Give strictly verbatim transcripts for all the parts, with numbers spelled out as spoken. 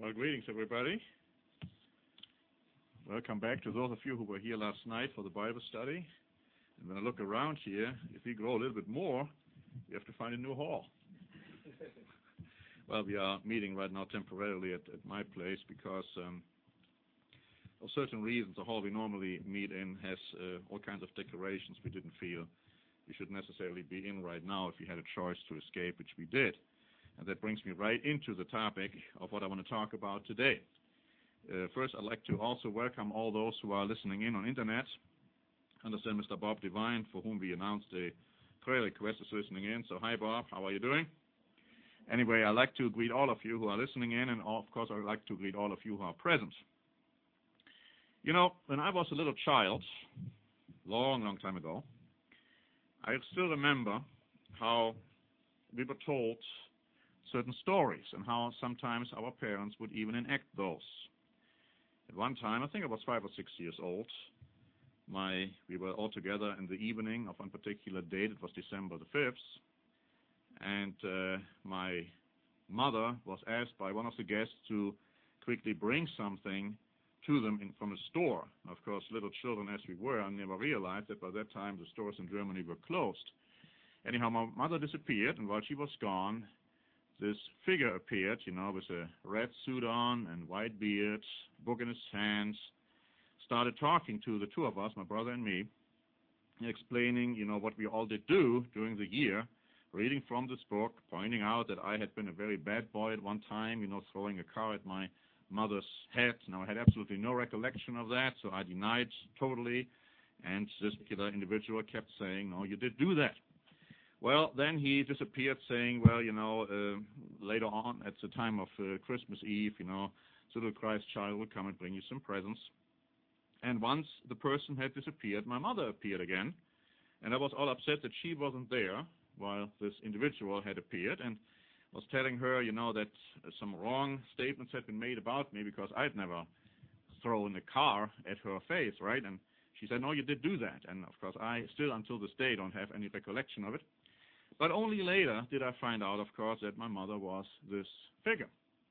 Well, greetings, everybody. Welcome back to those of you who were here last night for the Bible study. And when I look around here, if we grow a little bit more, we have to find a new hall. Well, we are meeting right now temporarily at, at my place because um, of certain reasons, the hall we normally meet in has uh, all kinds of decorations we didn't feel we should necessarily be in right now if we had a choice to escape, which we did. And that brings me right into the topic of what I want to talk about today. Uh, first, I'd like to also welcome all those who are listening in on Internet. I understand Mister Bob Devine, for whom we announced a prayer request, is listening in. So, hi, Bob. How are you doing? Anyway, I'd like to greet all of you who are listening in, and of course, I'd like to greet all of you who are present. You know, when I was a little child, long, long time ago, I still remember how we were told certain stories and how sometimes our parents would even enact those. At one time, I think I was five or six years old, my we were all together in the evening of one particular date. It was December the fifth, and uh, my mother was asked by one of the guests to quickly bring something to them in, from a store. Of course, little children as we were, I never realized that by that time the stores in Germany were closed. Anyhow, my mother disappeared, and while she was gone, this figure appeared, you know, with a red suit on and white beard, book in his hands, started talking to the two of us, my brother and me, explaining, you know, what we all did do during the year, reading from this book, pointing out that I had been a very bad boy at one time, you know, throwing a car at my mother's head. Now, I had absolutely no recollection of that, so I denied totally, and this particular individual kept saying, no, you did do that. Well, then he disappeared saying, well, you know, uh, later on at the time of uh, Christmas Eve, you know, the little Christ child will come and bring you some presents. And once the person had disappeared, my mother appeared again, and I was all upset that she wasn't there while this individual had appeared, and was telling her, you know, that uh, some wrong statements had been made about me because I'd never thrown a car at her face, right? And she said, no, you did do that. And, of course, I still, until this day, don't have any recollection of it. But only later did I find out, of course, that my mother was this figure.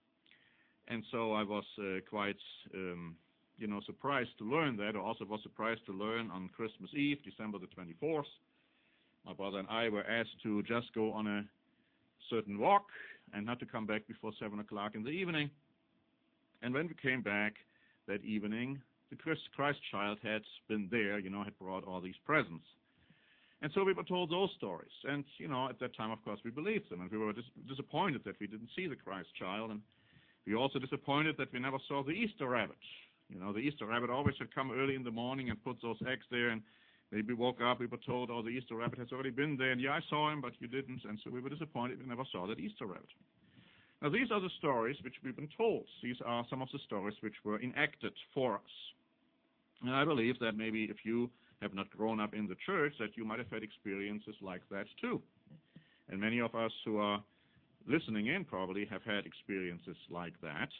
And so I was uh, quite, um, you know, surprised to learn that. I also was surprised to learn on Christmas Eve, December the twenty-fourth, my brother and I were asked to just go on a certain walk and not to come back before seven o'clock in the evening. And when we came back that evening, the Christ child had been there, you know, had brought all these presents. And so we were told those stories. And, you know, at that time, of course, we believed them. And we were dis disappointed that we didn't see the Christ child. And we were also disappointed that we never saw the Easter rabbit. You know, the Easter rabbit always had come early in the morning and put those eggs there. And maybe we woke up, we were told, oh, the Easter rabbit has already been there. And, yeah, I saw him, but you didn't. And so we were disappointed we never saw that Easter rabbit. Now, these are the stories which we've been told. These are some of the stories which were enacted for us. And I believe that maybe if you have not grown up in the church, that you might have had experiences like that too. And many of us who are listening in probably have had experiences like that.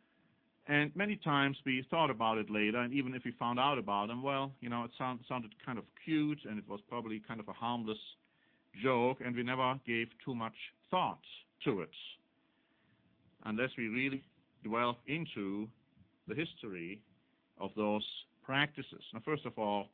And many times we thought about it later, and even if we found out about them, well, you know, it sound, sounded kind of cute, and it was probably kind of a harmless joke, and we never gave too much thought to it, unless we really dwell into the history of those practices. Now, first of all,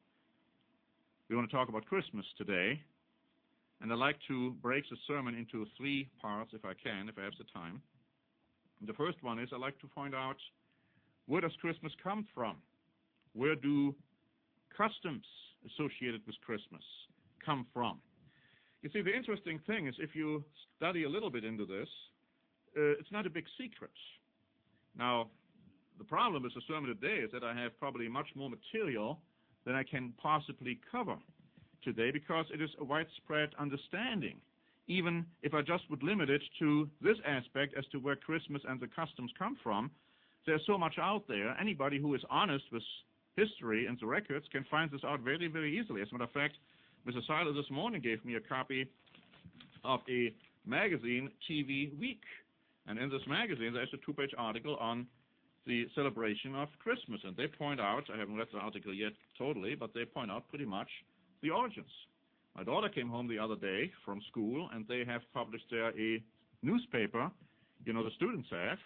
we want to talk about Christmas today, and I'd like to break the sermon into three parts, if I can, if I have the time. And the first one is I'd like to find out, where does Christmas come from? Where do customs associated with Christmas come from? You see, the interesting thing is if you study a little bit into this, uh, it's not a big secret. Now, the problem with the sermon today is that I have probably much more material than I can possibly cover today because it is a widespread understanding. Even if I just would limit it to this aspect as to where Christmas and the customs come from, there's so much out there. Anybody who is honest with history and the records can find this out very, very easily. As a matter of fact, Mister Seiler this morning gave me a copy of a magazine, T V Week. And in this magazine, there's a two-page article on the celebration of Christmas. And they point out, I haven't read the article yet totally, but they point out pretty much the origins. My daughter came home the other day from school, and they have published there a newspaper, you know, the students have,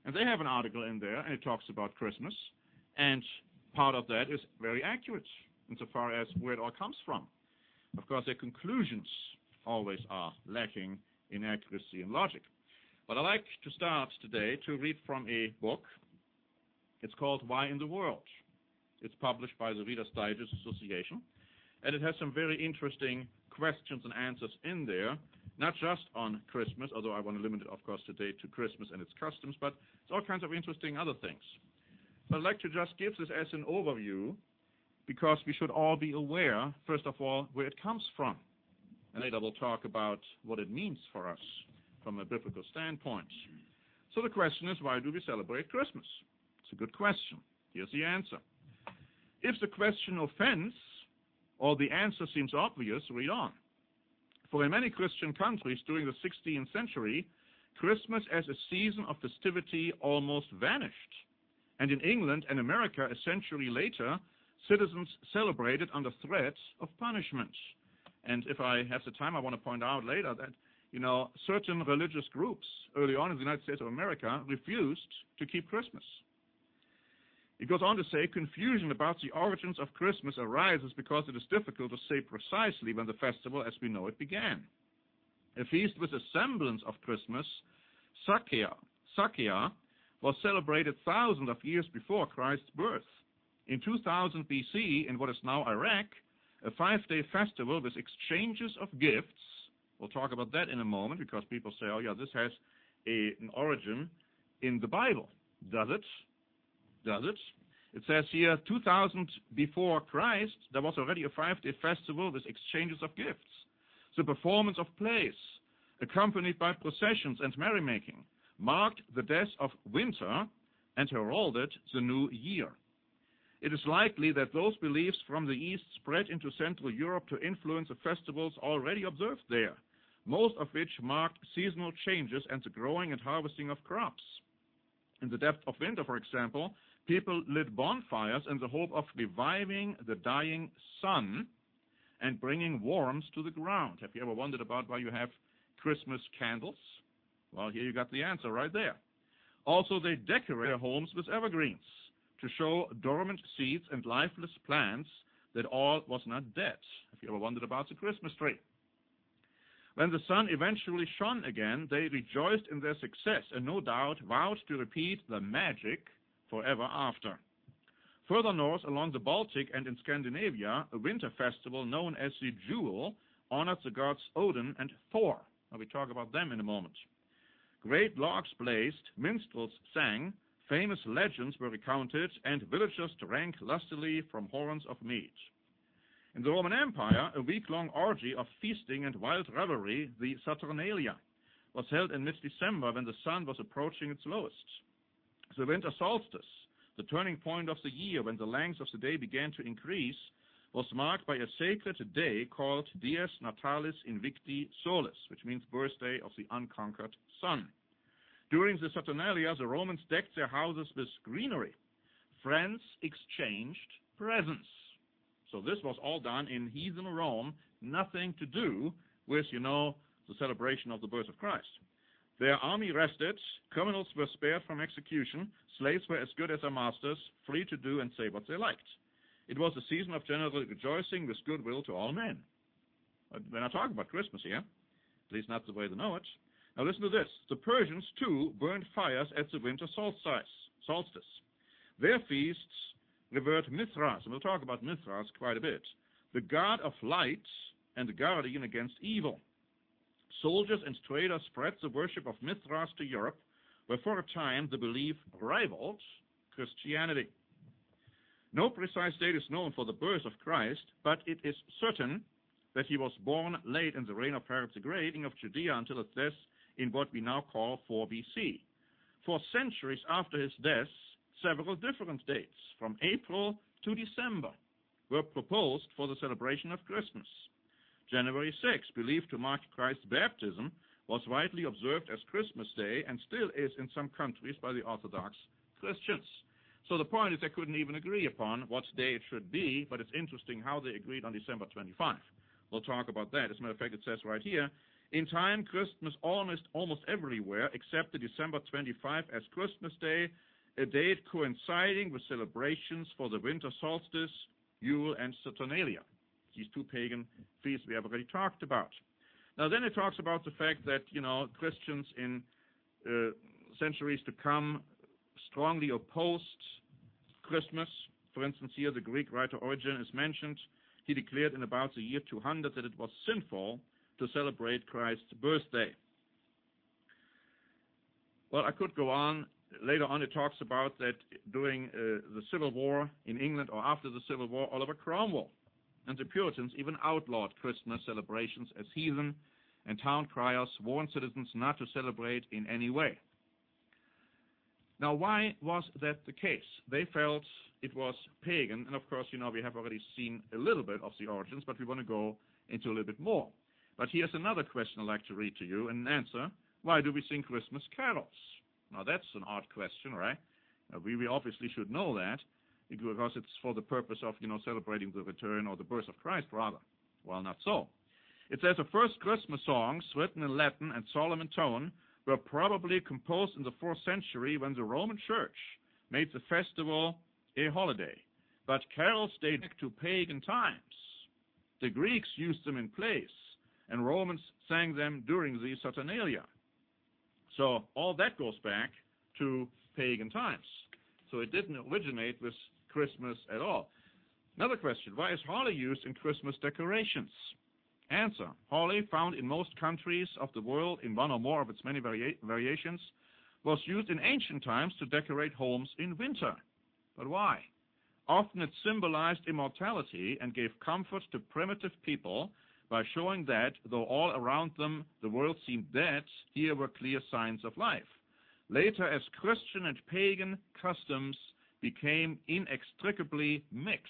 And they have an article in there, and it talks about Christmas, and part of that is very accurate insofar as where it all comes from. Of course, their conclusions always are lacking in accuracy and logic. But I'd like to start today to read from a book. It's called Why in the World? It's published by the Reader's Digest Association, and it has some very interesting questions and answers in there, not just on Christmas, although I want to limit it, of course, today to Christmas and its customs, but it's all kinds of interesting other things. But I'd like to just give this as an overview because we should all be aware, first of all, where it comes from. And later we'll talk about what it means for us from a biblical standpoint. So the question is, why do we celebrate Christmas? It's a good question. Here's the answer. If the question offends or the answer seems obvious, read on. For in many Christian countries during the sixteenth century, Christmas as a season of festivity almost vanished. And in England and America a century later, citizens celebrated under threat of punishment. And if I have the time, I want to point out later that, you know, certain religious groups early on in the United States of America refused to keep Christmas. It goes on to say, confusion about the origins of Christmas arises because it is difficult to say precisely when the festival as we know it began. A feast with a semblance of Christmas, Sakia, Sakia, was celebrated thousands of years before Christ's birth. In two thousand B C, in what is now Iraq, a five-day festival with exchanges of gifts, we'll talk about that in a moment because people say, oh yeah, this has a, an origin in the Bible. Does it? Does it? It says here, two thousand before Christ, there was already a five-day festival with exchanges of gifts. The performance of plays, accompanied by processions and merrymaking, marked the death of winter and heralded the new year. It is likely that those beliefs from the East spread into Central Europe to influence the festivals already observed there, most of which marked seasonal changes and the growing and harvesting of crops. In the depth of winter, for example, people lit bonfires in the hope of reviving the dying sun and bringing warmth to the ground. Have you ever wondered about why you have Christmas candles? Well, here you got the answer right there. Also, they decorate their homes with evergreens to show dormant seeds and lifeless plants that all was not dead. Have you ever wondered about the Christmas tree? When the sun eventually shone again, they rejoiced in their success and no doubt vowed to repeat the magic forever after. Further north along the Baltic and in Scandinavia, a winter festival known as the Jule honored the gods Odin and Thor. Now we talk about them in a moment. Great logs blazed, minstrels sang, famous legends were recounted, and villagers drank lustily from horns of mead. In the Roman Empire, a week-long orgy of feasting and wild revelry, the Saturnalia, was held in mid-December when the sun was approaching its lowest. The winter solstice, the turning point of the year when the length of the day began to increase, was marked by a sacred day called Dies Natalis Invicti Solis, which means birthday of the unconquered sun. During the Saturnalia, the Romans decked their houses with greenery. Friends exchanged presents. So this was all done in heathen Rome, nothing to do with, you know, the celebration of the birth of Christ. Their army rested, criminals were spared from execution, slaves were as good as their masters, free to do and say what they liked. It was a season of general rejoicing with goodwill to all men. But we're not talking about Christmas here, at least not the way they know it. Now listen to this. The Persians, too, burned fires at the winter solstice. Their feasts revert Mithras, and we'll talk about Mithras quite a bit, the god of light and the guardian against evil. Soldiers and traders spread the worship of Mithras to Europe, where for a time the belief rivaled Christianity. No precise date is known for the birth of Christ, but it is certain that he was born late in the reign of Herod the Great, king of Judea, until his death in what we now call four B C. For centuries after his death, several different dates, from April to December, were proposed for the celebration of Christmas. January sixth, believed to mark Christ's baptism, was widely observed as Christmas Day and still is in some countries by the Orthodox Christians. So the point is they couldn't even agree upon what day it should be, but it's interesting how they agreed on December twenty-fifth. We'll talk about that. As a matter of fact, it says right here, In time, Christmas almost, almost everywhere accepted December twenty-fifth as Christmas Day, a date coinciding with celebrations for the winter solstice, Yule, and Saturnalia. These two pagan feasts we have already talked about. Now then it talks about the fact that, you know, Christians in uh, centuries to come strongly opposed Christmas. For instance, here the Greek writer Origen is mentioned. He declared in about the year two hundred that it was sinful to celebrate Christ's birthday. Well, I could go on. Later on it talks about that during uh, the Civil War in England, or after the Civil War, Oliver Cromwell and the Puritans even outlawed Christmas celebrations as heathen, and town criers warned citizens not to celebrate in any way. Now, why was that the case? They felt it was pagan, and of course, you know, we have already seen a little bit of the origins, but we want to go into a little bit more. But here's another question I'd like to read to you and answer. Why do we sing Christmas carols? Now, that's an odd question, right? Uh, we, we obviously should know that, because it's for the purpose of, you know, celebrating the return or the birth of Christ, rather. Well, not so. It says the first Christmas songs, written in Latin and solemn in tone, were probably composed in the fourth century when the Roman Church made the festival a holiday. But carols date back to pagan times. The Greeks used them in plays, and Romans sang them during the Saturnalia. So all that goes back to pagan times. So it didn't originate with Christmas at all. Another question, why is holly used in Christmas decorations? Answer, holly, found in most countries of the world in one or more of its many varia- variations, was used in ancient times to decorate homes in winter. But why? Often it symbolized immortality and gave comfort to primitive people by showing that, though all around them the world seemed dead, here were clear signs of life. Later, as Christian and pagan customs became inextricably mixed.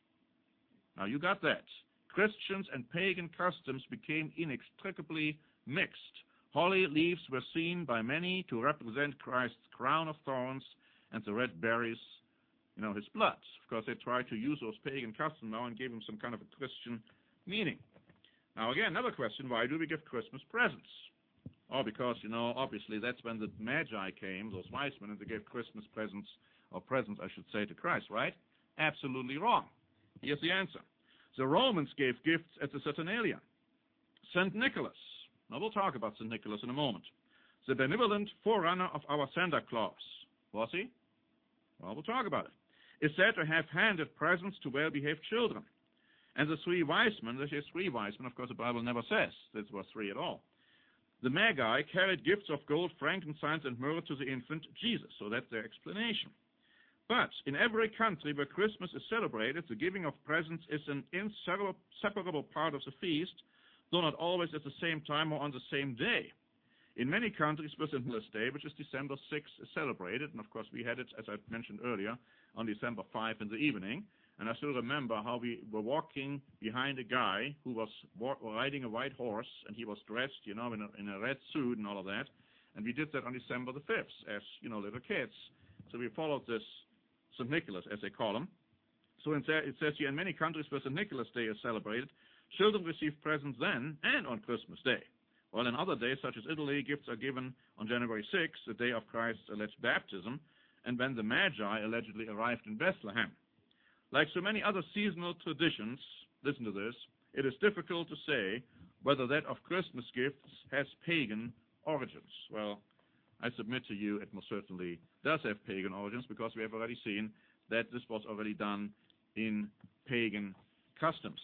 Now, you got that. Christians and pagan customs became inextricably mixed. Holly leaves were seen by many to represent Christ's crown of thorns, and the red berries, you know, his blood. Of course, they tried to use those pagan customs now and gave them some kind of a Christian meaning. Now, again, another question, why do we give Christmas presents? Oh, because, you know, obviously that's when the Magi came, those wise men, and they gave Christmas presents, or presents, I should say, to Christ, right? Absolutely wrong. Here's the answer. The Romans gave gifts at the Saturnalia. Saint Nicholas, now we'll talk about Saint Nicholas in a moment, the benevolent forerunner of our Santa Claus, was he? Well, we'll talk about it. Is said to have handed presents to well-behaved children. And the three wise men, there is three wise men, of course the Bible never says there were three at all. The Magi carried gifts of gold, frankincense, and myrrh to the infant Jesus, so that's their explanation. But in every country where Christmas is celebrated, the giving of presents is an inseparable part of the feast, though not always at the same time or on the same day. In many countries, where Saint Nicholas Day, which is December sixth, is celebrated, and of course we had it, as I mentioned earlier, on December fifth in the evening. And I still remember how we were walking behind a guy who was walk, riding a white horse, and he was dressed, you know, in a, in a red suit and all of that. And we did that on December the fifth as, you know, little kids. So we followed this Saint Nicholas, as they call him. So it says here, in many countries where Saint Nicholas Day is celebrated, children receive presents then and on Christmas Day. While in other days, such as Italy, gifts are given on January sixth, the day of Christ's alleged baptism, and when the Magi allegedly arrived in Bethlehem. Like so many other seasonal traditions, listen to this, it is difficult to say whether that of Christmas gifts has pagan origins. Well, I submit to you it most certainly does have pagan origins, because we have already seen that this was already done in pagan customs.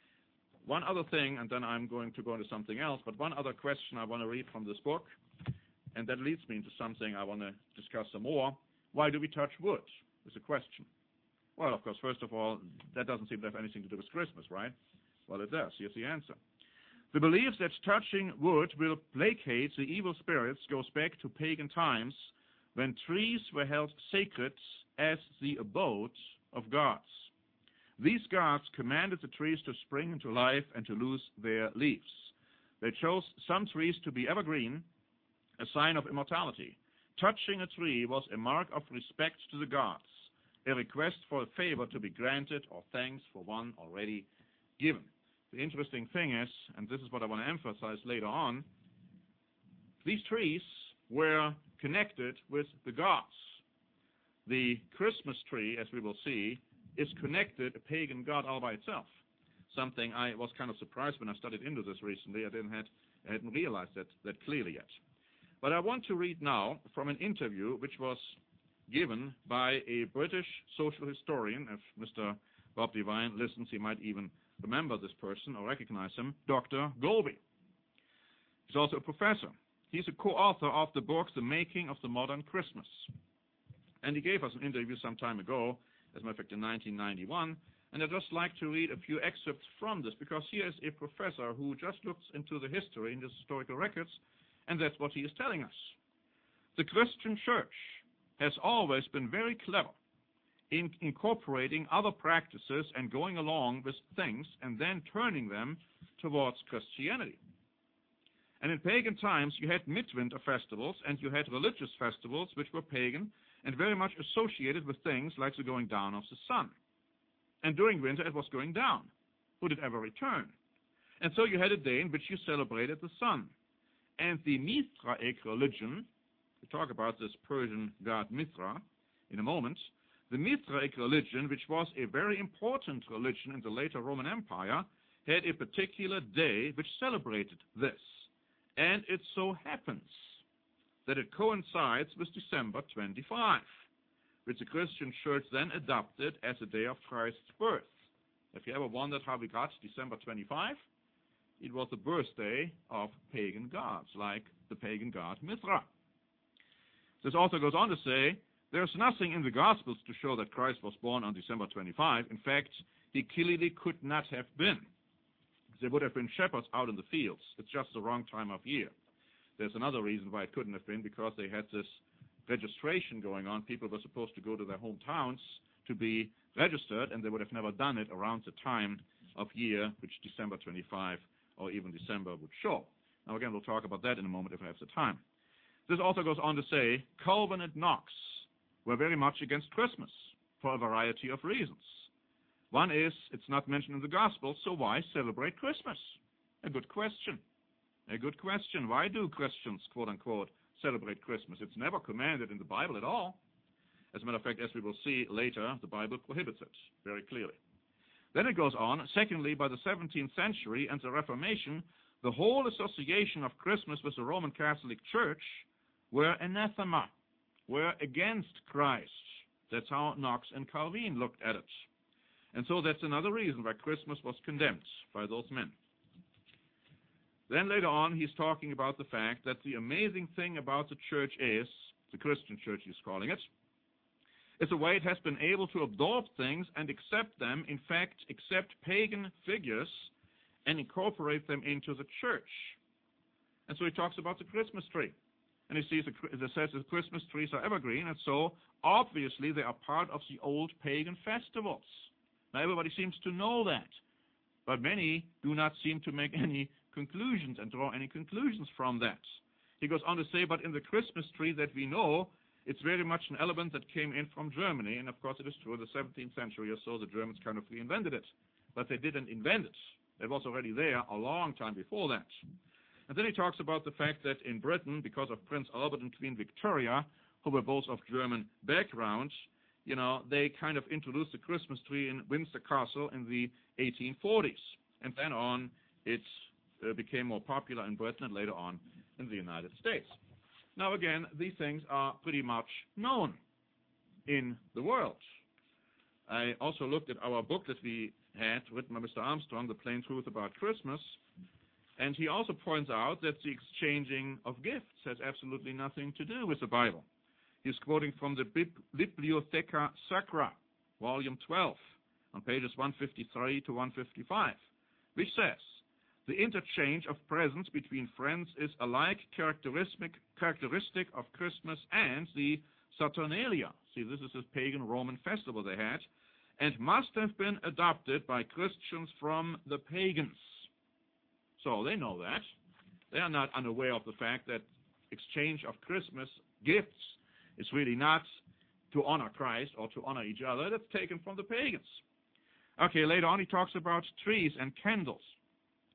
One other thing, and then I'm going to go into something else, but one other question I want to read from this book, and that leads me into something I want to discuss some more. Why do we touch wood? Is a question. Well, of course, first of all, that doesn't seem to have anything to do with Christmas, right? Well, it does. Here's the answer. The belief that touching wood will placate the evil spirits goes back to pagan times, when trees were held sacred as the abode of gods. These gods commanded the trees to spring into life and to lose their leaves. They chose some trees to be evergreen, a sign of immortality. Touching a tree was a mark of respect to the gods, a request for a favor to be granted, or thanks for one already given. the interesting thing is, and this is what I want to emphasize later on, these trees were connected with the gods. The Christmas tree, as we will see, is connected, a pagan god all by itself. Something I was kind of surprised when I studied into this recently. I didn't had, I hadn't realized that, that clearly yet. But I want to read now from an interview which was given by a British social historian. If Mister Bob Devine listens, he might even remember this person or recognize him, Doctor Golby. He's also a professor. He's a co-author of the book, The Making of the Modern Christmas. And he gave us an interview some time ago, as a matter of fact in nineteen ninety-one, and I'd just like to read a few excerpts from this, because here is a professor who just looks into the history and the historical records, and that's what he is telling us. The Christian church has always been very clever in incorporating other practices and going along with things and then turning them towards Christianity. And in pagan times, you had midwinter festivals and you had religious festivals which were pagan and very much associated with things like the going down of the sun. And during winter, it was going down. Would it ever return? And so you had a day in which you celebrated the sun. And the Mithraic religion, we talk about this Persian god Mithra in a moment, the Mithraic religion, which was a very important religion in the later Roman Empire, had a particular day which celebrated this. And it so happens that it coincides with December twenty-fifth, which the Christian church then adopted as a day of Christ's birth. If you ever wondered how we got December twenty-fifth, it was the birthday of pagan gods, like the pagan god Mithra. This also goes on to say, there's nothing in the Gospels to show that Christ was born on December twenty-fifth. In fact, he clearly could not have been. There would have been shepherds out in the fields. It's just the wrong time of year. There's another reason why it couldn't have been, because they had this registration going on. People were supposed to go to their hometowns to be registered, and they would have never done it around the time of year which December twenty-fifth or even December would show. Now, again, we'll talk about that in a moment if I have the time. This also goes on to say, Calvin and Knox were very much against Christmas for a variety of reasons. One is, it's not mentioned in the Gospel, so why celebrate Christmas? A good question. A good question. Why do Christians, quote-unquote, celebrate Christmas? It's never commanded in the Bible at all. As a matter of fact, as we will see later, the Bible prohibits it very clearly. Then it goes on, secondly, by the seventeenth century and the Reformation, the whole association of Christmas with the Roman Catholic Church were anathema, were against Christ. That's how Knox and Calvin looked at it. And so that's another reason why Christmas was condemned by those men. Then later on, he's talking about the fact that the amazing thing about the church is, the Christian church he's calling it, is the way it has been able to absorb things and accept them, in fact, accept pagan figures and incorporate them into the church. And so he talks about the Christmas tree. And he sees, as it says, the Christmas trees are evergreen, and so obviously they are part of the old pagan festivals. Now everybody seems to know that, but many do not seem to make any conclusions and draw any conclusions from that. He goes on to say, but in the Christmas tree that we know, it's very much an element that came in from Germany, and of course it is true, in the seventeenth century or so, the Germans kind of reinvented it. But they didn't invent it. It was already there a long time before that. And then he talks about the fact that in Britain, because of Prince Albert and Queen Victoria, who were both of German background, you know, they kind of introduced the Christmas tree in Windsor Castle in the eighteen forties. And then on, it uh, became more popular in Britain and later on in the United States. Now, again, these things are pretty much known in the world. I also looked at our book that we had written by Mister Armstrong, The Plain Truth About Christmas, and he also points out that the exchanging of gifts has absolutely nothing to do with the Bible. He's quoting from the Bibliotheca Sacra, volume twelve, on pages one fifty-three to one fifty-five, which says, the interchange of presents between friends is alike characteristic, characteristic of Christmas and the Saturnalia. See, this is a pagan Roman festival they had, and must have been adopted by Christians from the pagans. So they know that. They are not unaware of the fact that exchange of Christmas gifts is really not to honor Christ or to honor each other. That's taken from the pagans. Okay, later on he talks about trees and candles.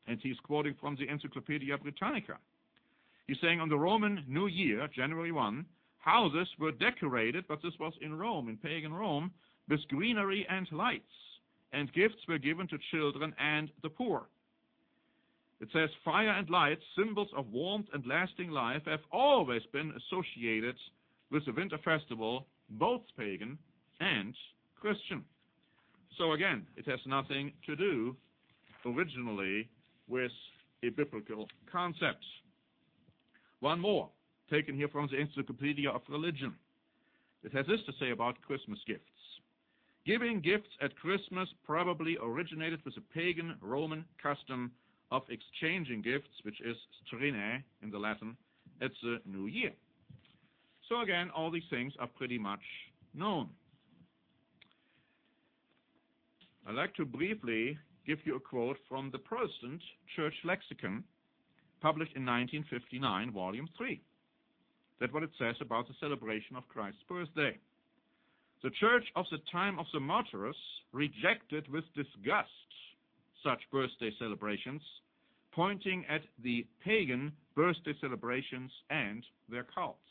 and he's quoting from the Encyclopedia Britannica. He's saying on the Roman New Year, January first, houses were decorated, but this was in Rome, in pagan Rome, with greenery and lights, and gifts were given to children and the poor. It says, fire and lights, symbols of warmth and lasting life, have always been associated with the winter festival, both pagan and Christian. So again, it has nothing to do originally with a biblical concept. One more, taken here from the Encyclopedia of Religion. It has this to say about Christmas gifts. Giving gifts at Christmas probably originated with a pagan Roman custom of exchanging gifts, which is strine in the Latin, at the New Year. So again, all these things are pretty much known. I'd like to briefly give you a quote from the Protestant Church Lexicon, published in nineteen fifty-nine, volume three. That's what it says about the celebration of Christ's birthday. The Church of the time of the martyrs rejected with disgust such birthday celebrations, pointing at the pagan birthday celebrations and their cults.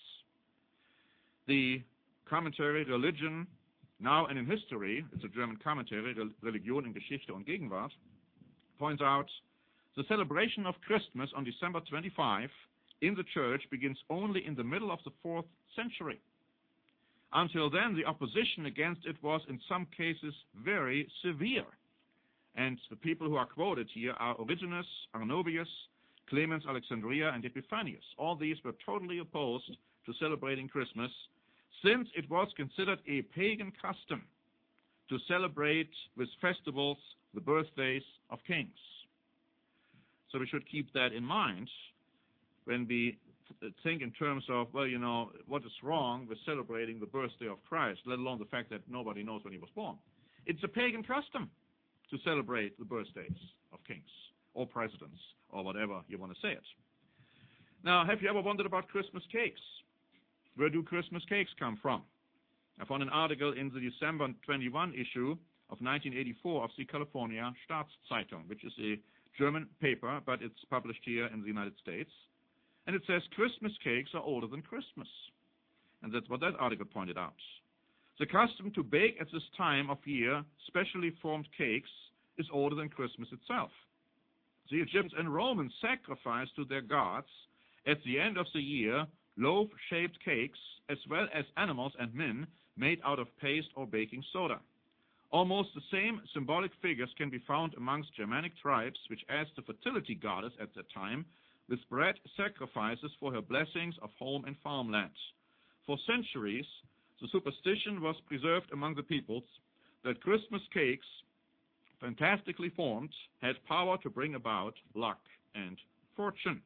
The commentary Religion, Now and in History, it's a German commentary, Religion in Geschichte und Gegenwart, points out, the celebration of Christmas on December twenty-fifth in the church begins only in the middle of the fourth century. Until then, the opposition against it was in some cases very severe. And the people who are quoted here are Origenus, Arnobius, Clemens Alexandria, and Epiphanius. All these were totally opposed to celebrating Christmas, since it was considered a pagan custom to celebrate with festivals the birthdays of kings. So we should keep that in mind when we think in terms of, well, you know, what is wrong with celebrating the birthday of Christ, let alone the fact that nobody knows when he was born. It's a pagan custom to celebrate the birthdays of kings or presidents or whatever you want to say it. Now, have you ever wondered about Christmas cakes? Where do Christmas cakes come from? I found an article in the December twenty-first issue of nineteen eighty-four of the California Staatszeitung, which is a German paper, but it's published here in the United States. And it says Christmas cakes are older than Christmas. And that's what that article pointed out. The custom to bake at this time of year specially formed cakes is older than Christmas itself. The Egyptians and Romans sacrificed to their gods at the end of the year loaf-shaped cakes as well as animals and men made out of paste or baking soda. Almost the same symbolic figures can be found amongst Germanic tribes, which as the fertility goddess at that time, with bread sacrifices for her blessings of home and farmland. For centuries, the superstition was preserved among the peoples that Christmas cakes, fantastically formed, had power to bring about luck and fortune.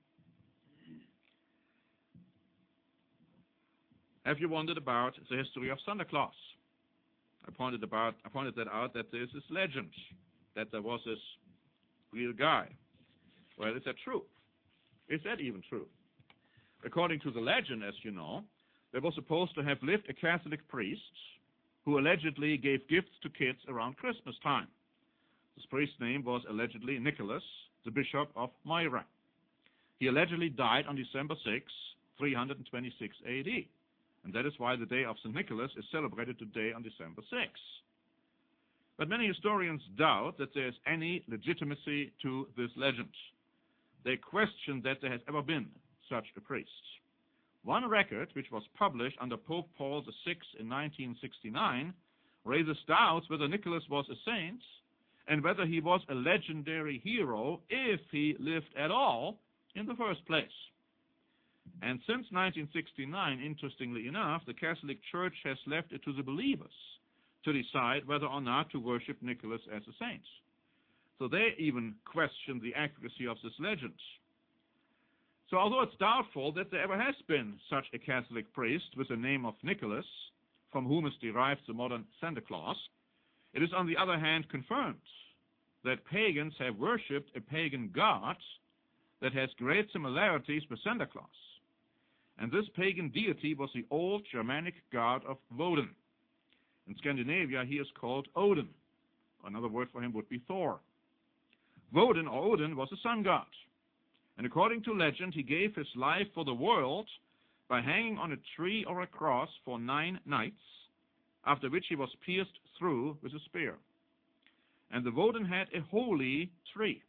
Have you wondered about the history of Santa Claus? I pointed about I pointed that out that there is this legend that there was this real guy. Well, is that true? Is that even true? According to the legend, as you know, there was supposed to have lived a Catholic priest who allegedly gave gifts to kids around Christmas time. This priest's name was allegedly Nicholas, the bishop of Myra. He allegedly died on December sixth, three hundred twenty-six A D, and that is why the day of Saint Nicholas is celebrated today on December sixth. But many historians doubt that there is any legitimacy to this legend. They question that there has ever been such a priest. One record, which was published under Pope Paul the sixth in nineteen sixty-nine, raises doubts whether Nicholas was a saint and whether he was a legendary hero if he lived at all in the first place. And since nineteen sixty-nine, interestingly enough, the Catholic Church has left it to the believers to decide whether or not to worship Nicholas as a saint. So they even question the accuracy of this legend. So although it's doubtful that there ever has been such a Catholic priest with the name of Nicholas, from whom is derived the modern Santa Claus, it is on the other hand confirmed that pagans have worshipped a pagan god that has great similarities with Santa Claus. And this pagan deity was the old Germanic god of Woden. In Scandinavia, he is called Odin. Another word for him would be Thor. Woden, or Odin, was a sun god. And according to legend, he gave his life for the world by hanging on a tree or a cross for nine nights, after which he was pierced through with a spear. And the Woden had a holy tree.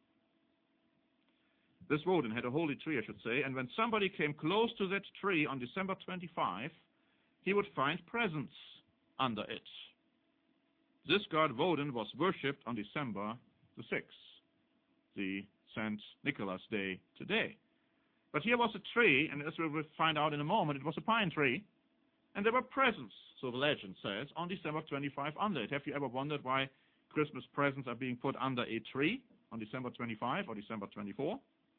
This Woden had a holy tree, I should say, and when somebody came close to that tree on December twenty-fifth, he would find presents under it. This god Woden was worshipped on December the sixth, the Saint Nicholas Day today. But here was a tree, and as we will find out in a moment, it was a pine tree, and there were presents, so the legend says, on December twenty-fifth under it. Have you ever wondered why Christmas presents are being put under a tree on December twenty-fifth or December twenty-fourth?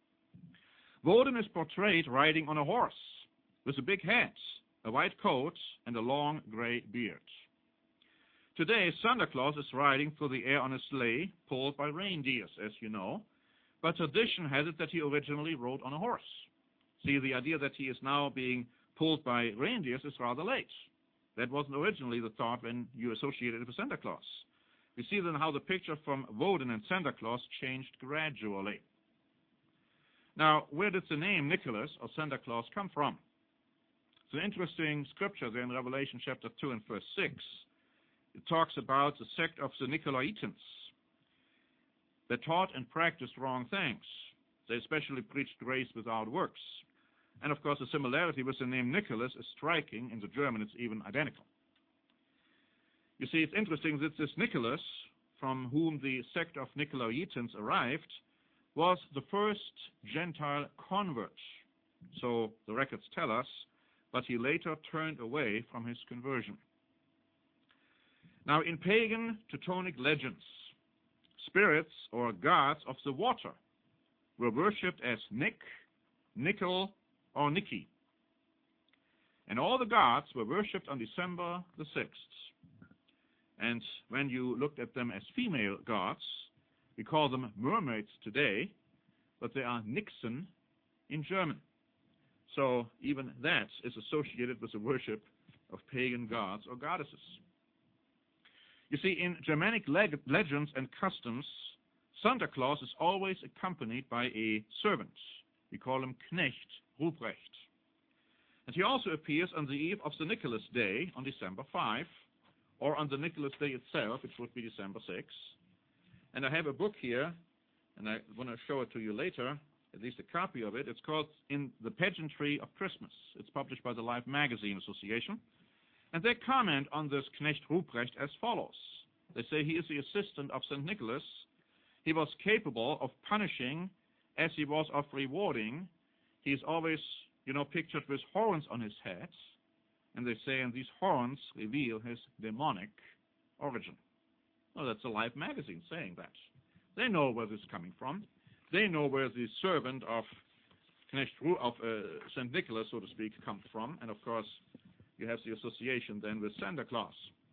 Woden is portrayed riding on a horse with a big hat, a white coat, and a long gray beard. Today, Santa Claus is riding through the air on a sleigh pulled by reindeers, as you know, but tradition has it that he originally rode on a horse. See, the idea that he is now being pulled by reindeers is rather late. That wasn't originally the thought when you associated it with Santa Claus. We see then how the picture from Woden and Santa Claus changed gradually. Now, where did the name Nicholas or Santa Claus come from? It's an interesting scripture there in Revelation chapter two and verse six. It talks about the sect of the Nicolaitans. They taught and practiced wrong things. They especially preached grace without works. And of course, the similarity with the name Nicholas is striking. In the German, it's even identical. You see, it's interesting that this Nicholas, from whom the sect of Nicolaitans arrived, was the first Gentile convert. So the records tell us, but he later turned away from his conversion. Now, in pagan Teutonic legends, spirits or gods of the water were worshipped as Nick, Nickel, or Niki. And all the gods were worshipped on December the sixth. And when you looked at them as female gods, we call them mermaids today, but they are Nixen in German. So even that is associated with the worship of pagan gods or goddesses. You see, in Germanic leg legends and customs, Santa Claus is always accompanied by a servant. We call him Knecht, Ruprecht. And he also appears on the eve of the Nicholas Day on December fifth, or on the Nicholas Day itself, which would be December sixth. And I have a book here, and I want to show it to you later, at least a copy of it. It's called In the Pageantry of Christmas. It's published by the Life Magazine Association. And they comment on this Knecht Ruprecht as follows. They say he is the assistant of Saint Nicholas. He was capable of punishing as he was of rewarding. He is always, you know, pictured with horns on his head. And they say, and these horns reveal his demonic origin. Well, that's a Life magazine saying that. They know where this is coming from. They know where the servant of Knecht of uh, Saint Nicholas, so to speak, comes from. And of course, you have the association then with Santa Claus.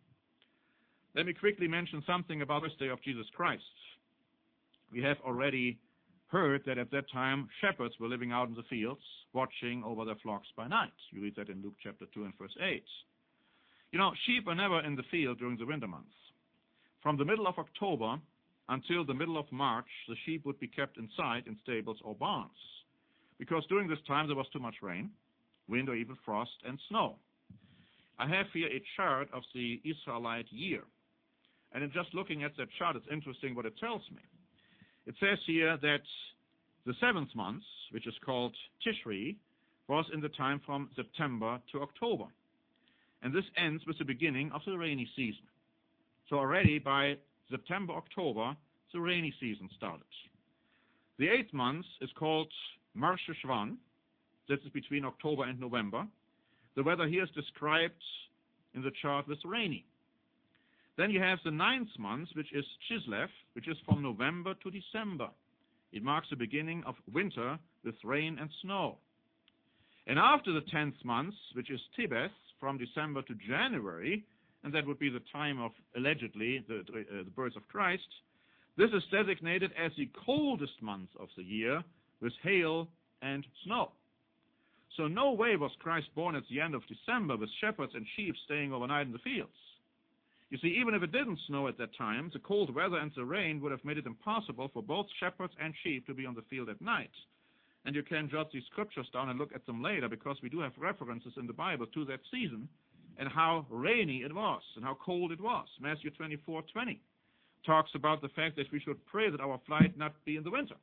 Let me quickly mention something about the birthday of Jesus Christ. We have already heard that at that time shepherds were living out in the fields, watching over their flocks by night. You read that in Luke chapter two and verse eight. You know, sheep are never in the field during the winter months. From the middle of October until the middle of March, the sheep would be kept inside in stables or barns, because during this time there was too much rain, wind, or even frost and snow. I have here a chart of the Israelite year. And in just looking at that chart, it's interesting what it tells me. It says here that the seventh month, which is called Tishri, was in the time from September to October. And this ends with the beginning of the rainy season. So already by September, October, the rainy season started. The eighth month is called Mar Sheshvan. That is between October and November. The weather here is described in the chart with rainy. Then you have the ninth month, which is Chislev, which is from November to December. It marks the beginning of winter with rain and snow. And after the tenth month, which is Tibeth, from December to January, and that would be the time of, allegedly, the, uh, the birth of Christ, this is designated as the coldest month of the year with hail and snow. So no way was Christ born at the end of December with shepherds and sheep staying overnight in the fields. You see, even if it didn't snow at that time, the cold weather and the rain would have made it impossible for both shepherds and sheep to be on the field at night. And you can jot these scriptures down and look at them later, because we do have references in the Bible to that season and how rainy it was and how cold it was. Matthew twenty-four twenty talks about the fact that we should pray that our flight not be in the winter.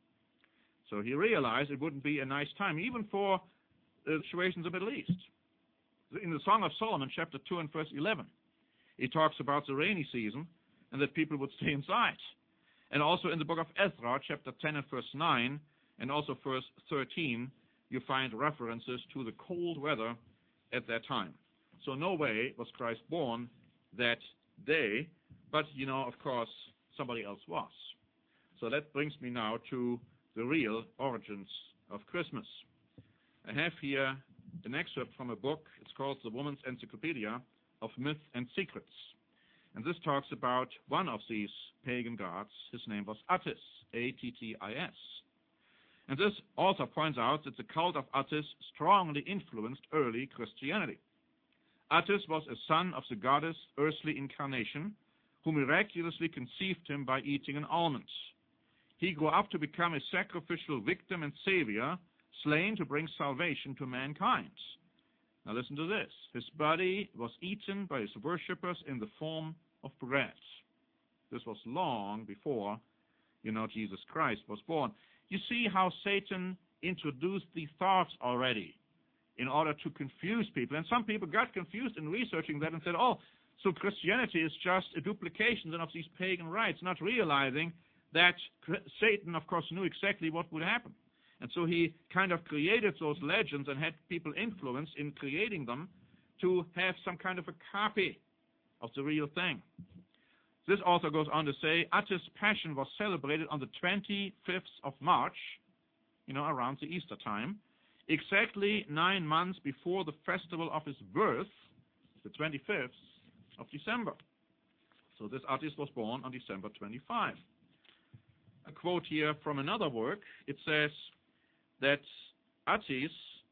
So he realized it wouldn't be a nice time, even for the situations of the Middle East. In the Song of Solomon, chapter two and verse eleven, he talks about the rainy season and that people would stay inside. And also in the book of Ezra, chapter ten and verse nine, and also verse thirteen, you find references to the cold weather at that time. So no way was Christ born that day, but, you know, of course, somebody else was. So that brings me now to the real origins of Christmas. I have here an excerpt from a book. It's called The Woman's Encyclopedia of Myths and Secrets. And this talks about one of these pagan gods. His name was Attis, A T T I S. And this author points out that the cult of Attis strongly influenced early Christianity. Attis was a son of the goddess' earthly incarnation, who miraculously conceived him by eating an almond. He grew up to become a sacrificial victim and savior, slain to bring salvation to mankind. Now listen to this. His body was eaten by his worshippers in the form of bread. This was long before, you know, Jesus Christ was born. You see how Satan introduced these thoughts already in order to confuse people. And some people got confused in researching that and said, oh, so Christianity is just a duplication then of these pagan rites, not realizing that Satan, of course, knew exactly what would happen. And so he kind of created those legends and had people influenced in creating them to have some kind of a copy of the real thing. This author goes on to say, Attis' passion was celebrated on the twenty-fifth of March, you know, around the Easter time, exactly nine months before the festival of his birth, the twenty-fifth of December. So this Attis was born on December twenty-fifth. A quote here from another work. It says that Attis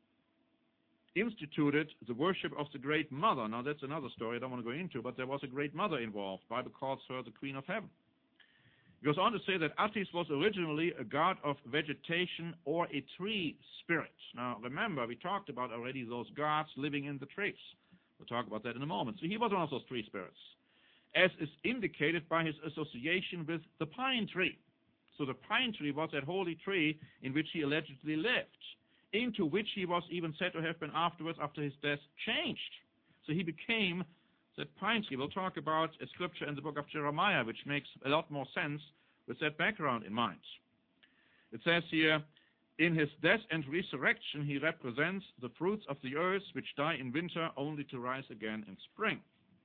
instituted the worship of the Great Mother. Now that's another story I don't want to go into, but there was a Great Mother involved. The Bible calls her the Queen of Heaven. It goes on to say that Attis was originally a god of vegetation or a tree spirit. Now remember, we talked about already those gods living in the trees. We'll talk about that in a moment. So he was one of those tree spirits, as is indicated by his association with the pine tree. So the pine tree was that holy tree in which he allegedly lived, into which he was even said to have been afterwards, after his death, changed. So he became that pine tree. We'll talk about a scripture in the book of Jeremiah, which makes a lot more sense with that background in mind. It says here, in his death and resurrection, he represents the fruits of the earth, which die in winter, only to rise again in spring.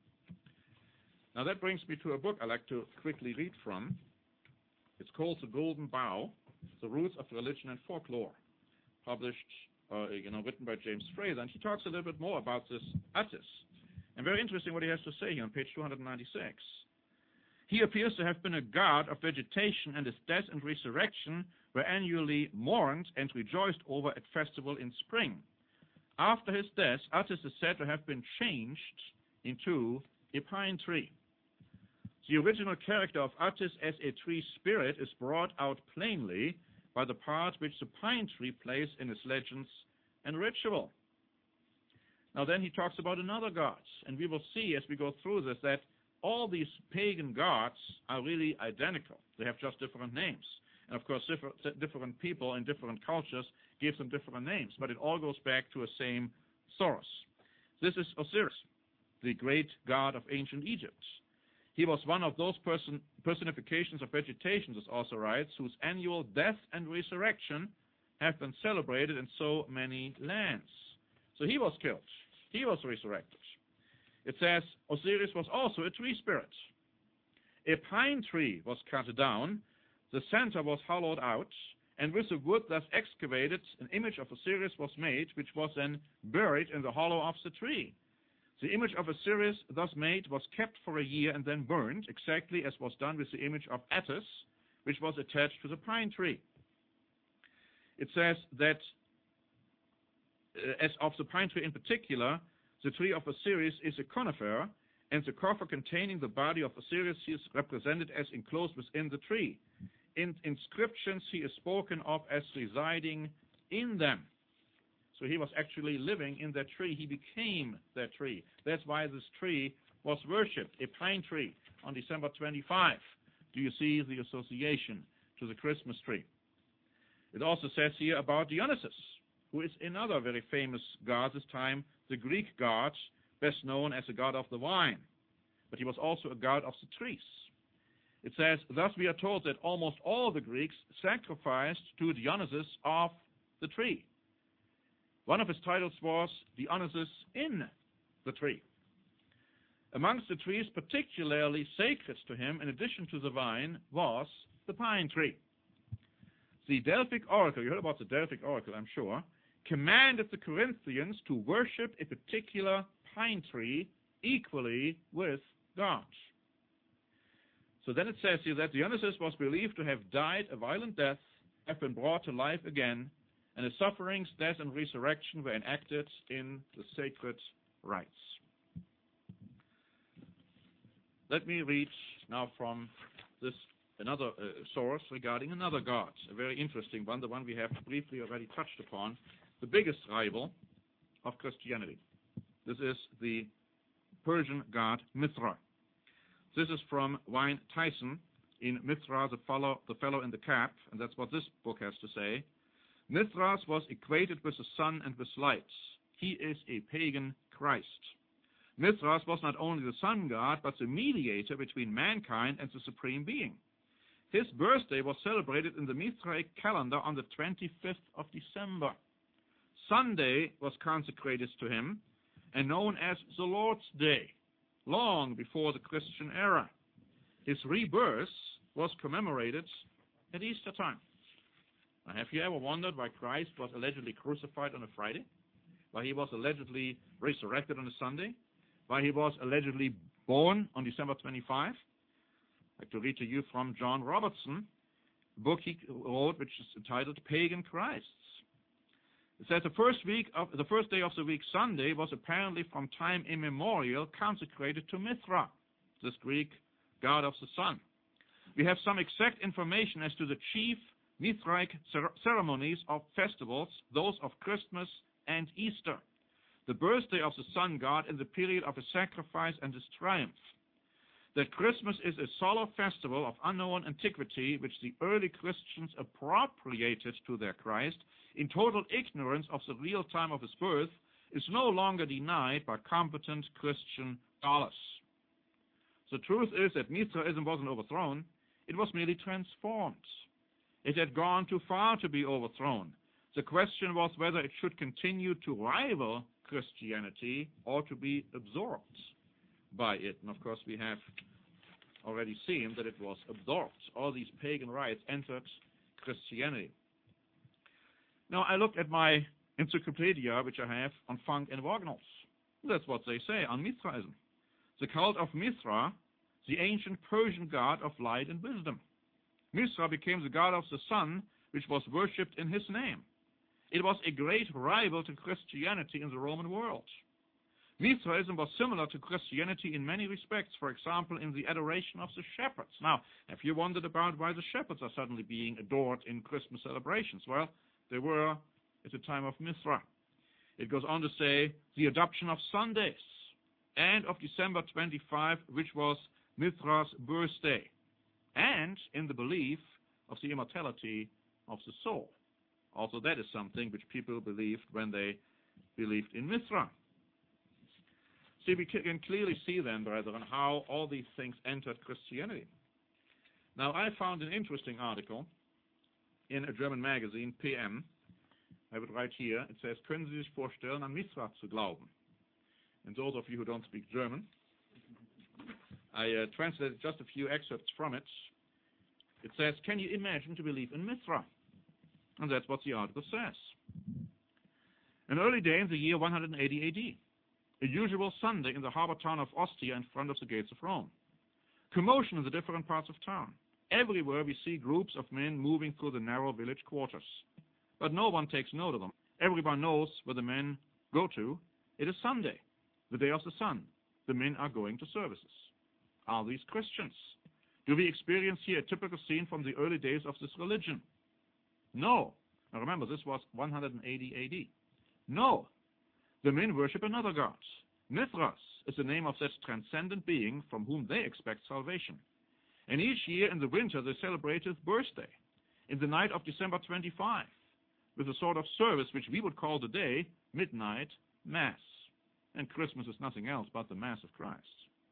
Now that brings me to a book I like to quickly read from. It's called The Golden Bough, The Roots of Religion and Folklore, published, uh, you know, written by James Fraser. And he talks a little bit more about this Attis. And very interesting what he has to say here on page two hundred ninety-six. He appears to have been a god of vegetation, and his death and resurrection were annually mourned and rejoiced over at festival in spring. After his death, Attis is said to have been changed into a pine tree. The original character of Attis as a tree spirit is brought out plainly by the part which the pine tree plays in his legends and ritual. Now then he talks about another gods, and we will see as we go through this that all these pagan gods are really identical. They have just different names. And of course, different, different people in different cultures give them different names, but it all goes back to a same source. This is Osiris, the great god of ancient Egypt. He was one of those person, personifications of vegetation, this author writes, whose annual death and resurrection have been celebrated in so many lands. So he was killed. He was resurrected. It says Osiris was also a tree spirit. A pine tree was cut down, the center was hollowed out, and with the wood thus excavated, an image of Osiris was made, which was then buried in the hollow of the tree. The image of Osiris thus made was kept for a year and then burned, exactly as was done with the image of Attis, which was attached to the pine tree. It says that, uh, as of the pine tree in particular, the tree of Osiris is a conifer, and the coffer containing the body of Osiris is represented as enclosed within the tree. In inscriptions, he is spoken of as residing in them. So he was actually living in that tree. He became that tree. That's why this tree was worshipped, a pine tree, on December twenty-fifth. Do you see the association to the Christmas tree? It also says here about Dionysus, who is another very famous god this time, the Greek god, best known as the god of the wine. But he was also a god of the trees. It says, thus we are told that almost all the Greeks sacrificed to Dionysus of the tree. One of his titles was Dionysus in the tree. Amongst the trees particularly sacred to him, in addition to the vine, was the pine tree. The Delphic oracle, you heard about the Delphic oracle, I'm sure, commanded the Corinthians to worship a particular pine tree equally with God. So then it says here that Dionysus was believed to have died a violent death, have been brought to life again, and his sufferings, death, and resurrection were enacted in the sacred rites. Let me read now from this another uh, source regarding another god, a very interesting one, the one we have briefly already touched upon, the biggest rival of Christianity. This is the Persian god Mithra. This is from Wayne Tyson in Mithra, the fellow, the fellow in the cap, and that's what this book has to say. Mithras was equated with the sun and with light. He is a pagan Christ. Mithras was not only the sun god, but the mediator between mankind and the supreme being. His birthday was celebrated in the Mithraic calendar on the twenty-fifth of December. Sunday was consecrated to him and known as the Lord's Day, long before the Christian era. His rebirth was commemorated at Easter time. Now, have you ever wondered why Christ was allegedly crucified on a Friday? Why he was allegedly resurrected on a Sunday? Why he was allegedly born on December twenty-fifth? I'd like to read to you from John Robertson, a book he wrote which is entitled Pagan Christs. It says the first week of the first day of the week, Sunday, was apparently from time immemorial consecrated to Mithra, this Greek god of the sun. We have some exact information as to the chief Mithraic ceremonies of festivals, those of Christmas and Easter, the birthday of the sun god in the period of his sacrifice and his triumph. That Christmas is a solar festival of unknown antiquity which the early Christians appropriated to their Christ in total ignorance of the real time of his birth is no longer denied by competent Christian scholars. The truth is that Mithraism wasn't overthrown, it was merely transformed. It had gone too far to be overthrown. The question was whether it should continue to rival Christianity or to be absorbed by it. And of course we have already seen that it was absorbed. All these pagan rites entered Christianity. Now I looked at my encyclopedia, which I have on Funk and Wagnalls. That's what they say on Mithraism. The cult of Mithra, the ancient Persian god of light and wisdom. Mithra became the god of the sun, which was worshipped in his name. It was a great rival to Christianity in the Roman world. Mithraism was similar to Christianity in many respects, for example, in the adoration of the shepherds. Now, have you wondered about why the shepherds are suddenly being adored in Christmas celebrations? Well, they were at the time of Mithra. It goes on to say the adoption of Sundays and of December twenty-fifth, which was Mithra's birthday, and in the belief of the immortality of the soul. Also, that is something which people believed when they believed in Mithra. So we can clearly see then, brethren, how all these things entered Christianity. Now, I found an interesting article in a German magazine, P M. I would write here, it says, können Sie sich vorstellen, an Mithra zu glauben? And those of you who don't speak German, I uh, translated just a few excerpts from it. It says, can you imagine to believe in Mithra? And that's what the article says. An early day in the year one hundred eighty A D, a usual Sunday in the harbor town of Ostia in front of the gates of Rome. Commotion in the different parts of town. Everywhere we see groups of men moving through the narrow village quarters. But no one takes note of them. Everyone knows where the men go to. It is Sunday, the day of the sun, the men are going to services. Are these Christians? Do we experience here a typical scene from the early days of this religion? No. Now remember, this was one hundred eighty A D. No. The men worship another god. Mithras is the name of that transcendent being from whom they expect salvation. And each year in the winter they celebrate his birthday, in the night of December twenty-fifth, with a sort of service which we would call today midnight mass. And Christmas is nothing else but the Mass of Christ.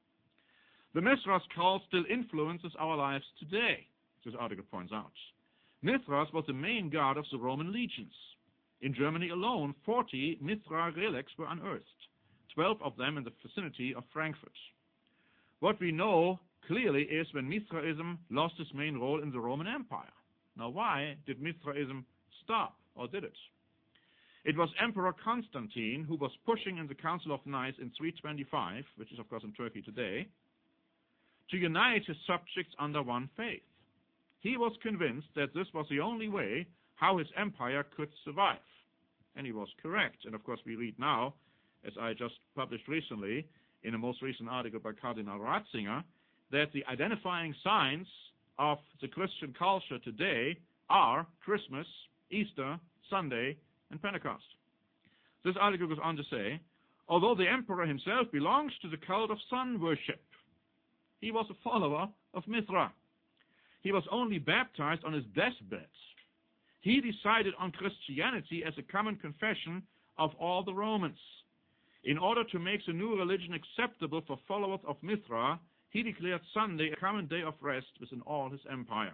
The Mithras cult still influences our lives today, this article points out. Mithras was the main god of the Roman legions. In Germany alone, forty Mithra relics were unearthed, twelve of them in the vicinity of Frankfurt. What we know clearly is when Mithraism lost its main role in the Roman Empire. Now, why did Mithraism stop, or did it? It was Emperor Constantine who was pushing in the Council of Nice in three twenty-five, which is of course in Turkey today, to unite his subjects under one faith. He was convinced that this was the only way how his empire could survive. And he was correct. And of course we read now, as I just published recently, in a most recent article by Cardinal Ratzinger, that the identifying signs of the Christian culture today are Christmas, Easter, Sunday, and Pentecost. This article goes on to say, although the emperor himself belongs to the cult of sun worship, he was a follower of Mithra. He was only baptized on his deathbed. He decided on Christianity as a common confession of all the Romans. In order to make the new religion acceptable for followers of Mithra, he declared Sunday a common day of rest within all his empire.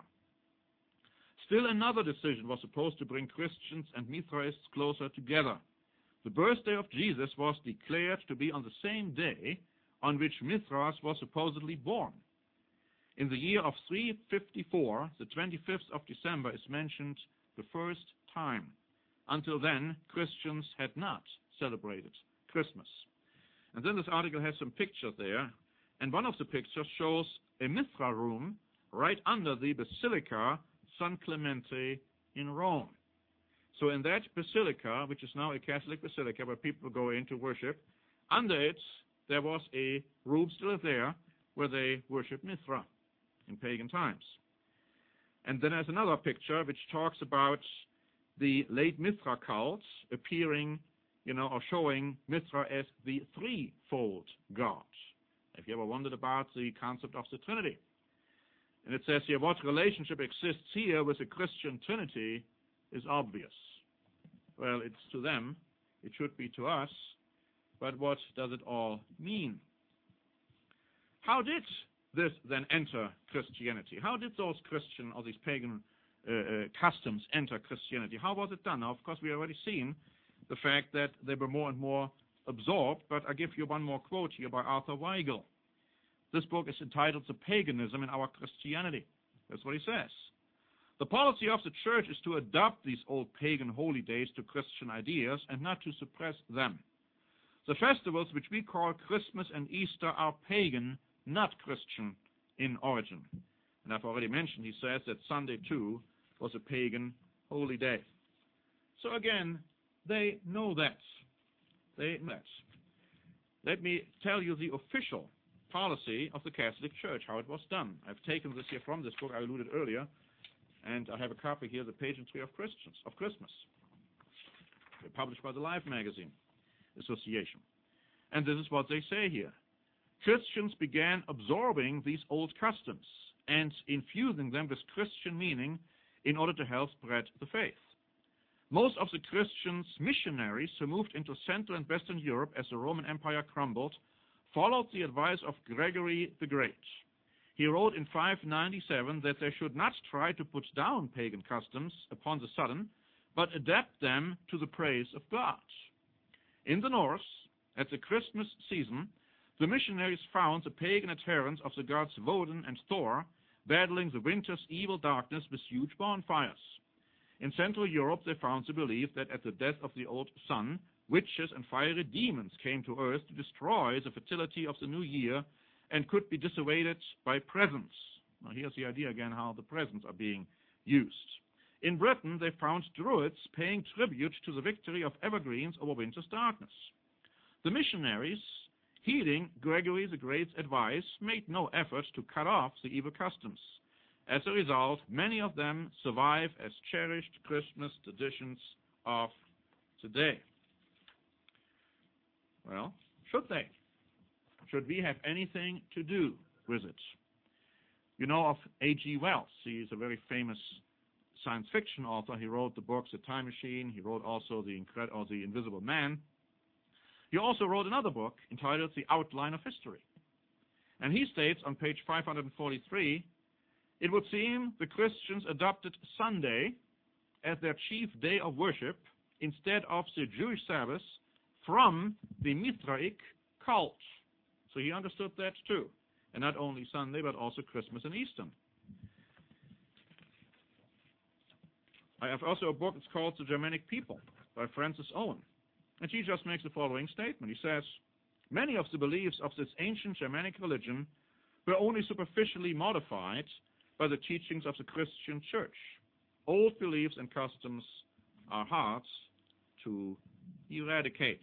Still another decision was supposed to bring Christians and Mithraists closer together. The birthday of Jesus was declared to be on the same day on which Mithras was supposedly born. In the year of three fifty-four, the twenty-fifth of December is mentioned the first time. Until then, Christians had not celebrated Christmas. And then this article has some pictures there, and one of the pictures shows a Mithra room right under the Basilica San Clemente in Rome. So in that basilica, which is now a Catholic basilica where people go in to worship, under it there was a room still there where they worship Mithra in pagan times. And then there's another picture which talks about the late Mithra cult appearing, you know, or showing Mithra as the threefold God. Have you ever wondered about the concept of the Trinity? And it says here, what relationship exists here with the Christian Trinity is obvious. Well, it's to them, it should be to us, but what does it all mean? How did this then enter Christianity? How did those Christian or these pagan uh, uh, customs enter Christianity? How was it done? Now, of course, we already seen the fact that they were more and more absorbed, but I give you one more quote here by Arthur Weigel. This book is entitled The Paganism in Our Christianity. That's what he says. The policy of the church is to adopt these old pagan holy days to Christian ideas and not to suppress them. The festivals which we call Christmas and Easter are pagan, not Christian in origin. And I've already mentioned, he says that Sunday too was a pagan holy day. So again, they know that. They know that. Let me tell you the official policy of the Catholic Church, how it was done. I've taken this here from this book I alluded earlier, and I have a copy here, The Pageantry of Christians, of Christmas. They're published by the Life Magazine Association. And this is what they say here. Christians began absorbing these old customs and infusing them with Christian meaning in order to help spread the faith. Most of the Christians missionaries who moved into Central and Western Europe as the Roman Empire crumbled followed the advice of Gregory the Great. He wrote in five ninety-seven that they should not try to put down pagan customs upon the sudden, but adapt them to the praise of God. In the north, at the Christmas season, the missionaries found the pagan adherents of the gods Woden and Thor battling the winter's evil darkness with huge bonfires. In Central Europe, they found the belief that at the death of the old sun, witches and fiery demons came to earth to destroy the fertility of the new year and could be dissuaded by presents. Now here's the idea again how the presents are being used. In Britain, they found Druids paying tribute to the victory of evergreens over winter's darkness. The missionaries heeding Gregory the Great's advice, made no effort to cut off the evil customs. As a result, many of them survive as cherished Christmas traditions of today. Well, should they? Should we have anything to do with it? You know of A G Wells. He is a very famous science fiction author. He wrote the books The Time Machine. He wrote also The, Incred- or the Invisible Man. He also wrote another book entitled The Outline of History. And he states on page five hundred forty-three, it would seem the Christians adopted Sunday as their chief day of worship instead of the Jewish Sabbath from the Mithraic cult. So he understood that too. And not only Sunday, but also Christmas and Easter. I have also a book, it's called The Germanic People by Francis Owen. And he just makes the following statement. He says, many of the beliefs of this ancient Germanic religion were only superficially modified by the teachings of the Christian church. Old beliefs and customs are hard to eradicate.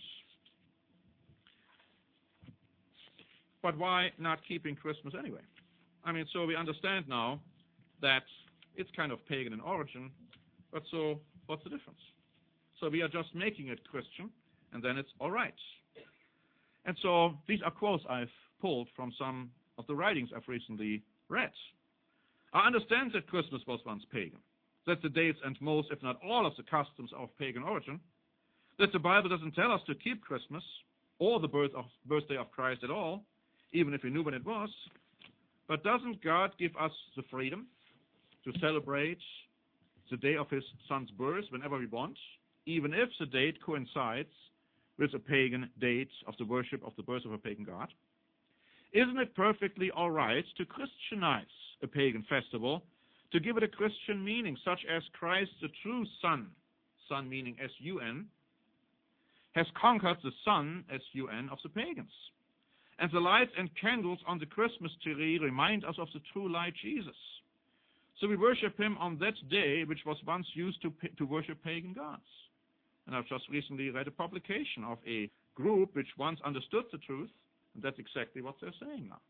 But why not keeping Christmas anyway? I mean, so we understand now that it's kind of pagan in origin, but so what's the difference? So we are just making it Christian, and then it's all right. And so these are quotes I've pulled from some of the writings I've recently read. I understand that Christmas was once pagan, that the dates and most, if not all, of the customs are of pagan origin, that the Bible doesn't tell us to keep Christmas or the birth of, birthday of Christ at all, even if we knew when it was. But doesn't God give us the freedom to celebrate the day of his son's birth whenever we want, even if the date coincides with a pagan date of the worship of the birth of a pagan god? Isn't it perfectly all right to Christianize a pagan festival, to give it a Christian meaning, such as Christ the true Son, Son meaning S U N, has conquered the Son, S U N, of the pagans? And the lights and candles on the Christmas tree remind us of the true light, Jesus. So we worship him on that day, which was once used to, to worship pagan gods. And I've just recently read a publication of a group which once understood the truth, and that's exactly what they're saying now.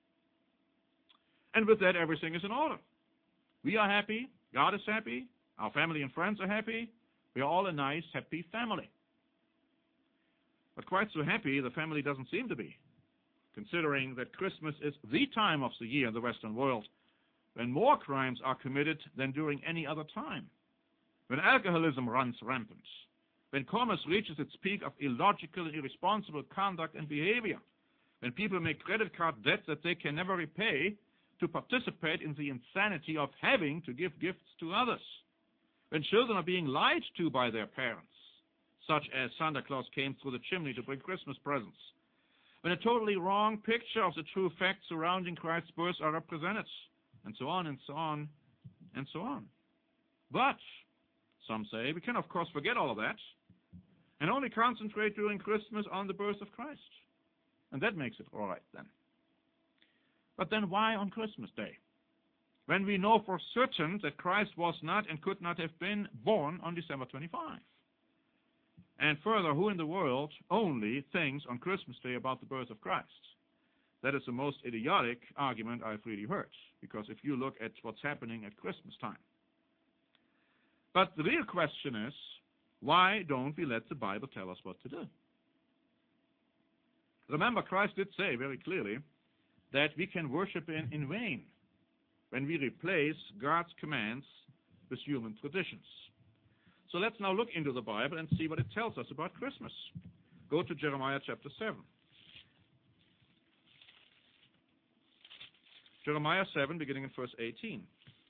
And with that, everything is in order. We are happy, God is happy, our family and friends are happy, we are all a nice, happy family. But quite so happy the family doesn't seem to be, considering that Christmas is the time of the year in the Western world when more crimes are committed than during any other time, when alcoholism runs rampant, when commerce reaches its peak of illogical and irresponsible conduct and behavior, when people make credit card debts that they can never repay to participate in the insanity of having to give gifts to others, when children are being lied to by their parents, such as Santa Claus came through the chimney to bring Christmas presents, when a totally wrong picture of the true facts surrounding Christ's birth are represented, and so on and so on and so on. But, some say, we can of course forget all of that and only concentrate during Christmas on the birth of Christ. And that makes it all right then. But then why on Christmas Day, when we know for certain that Christ was not and could not have been born on December twenty-fifth? And further, who in the world only thinks on Christmas Day about the birth of Christ? That is the most idiotic argument I've really heard, because if you look at what's happening at Christmas time. But the real question is, why don't we let the Bible tell us what to do? Remember, Christ did say very clearly that we can worship in, in vain when we replace God's commands with human traditions. So let's now look into the Bible and see what it tells us about Christmas. Go to Jeremiah chapter seven. Jeremiah seven, beginning in verse eighteen.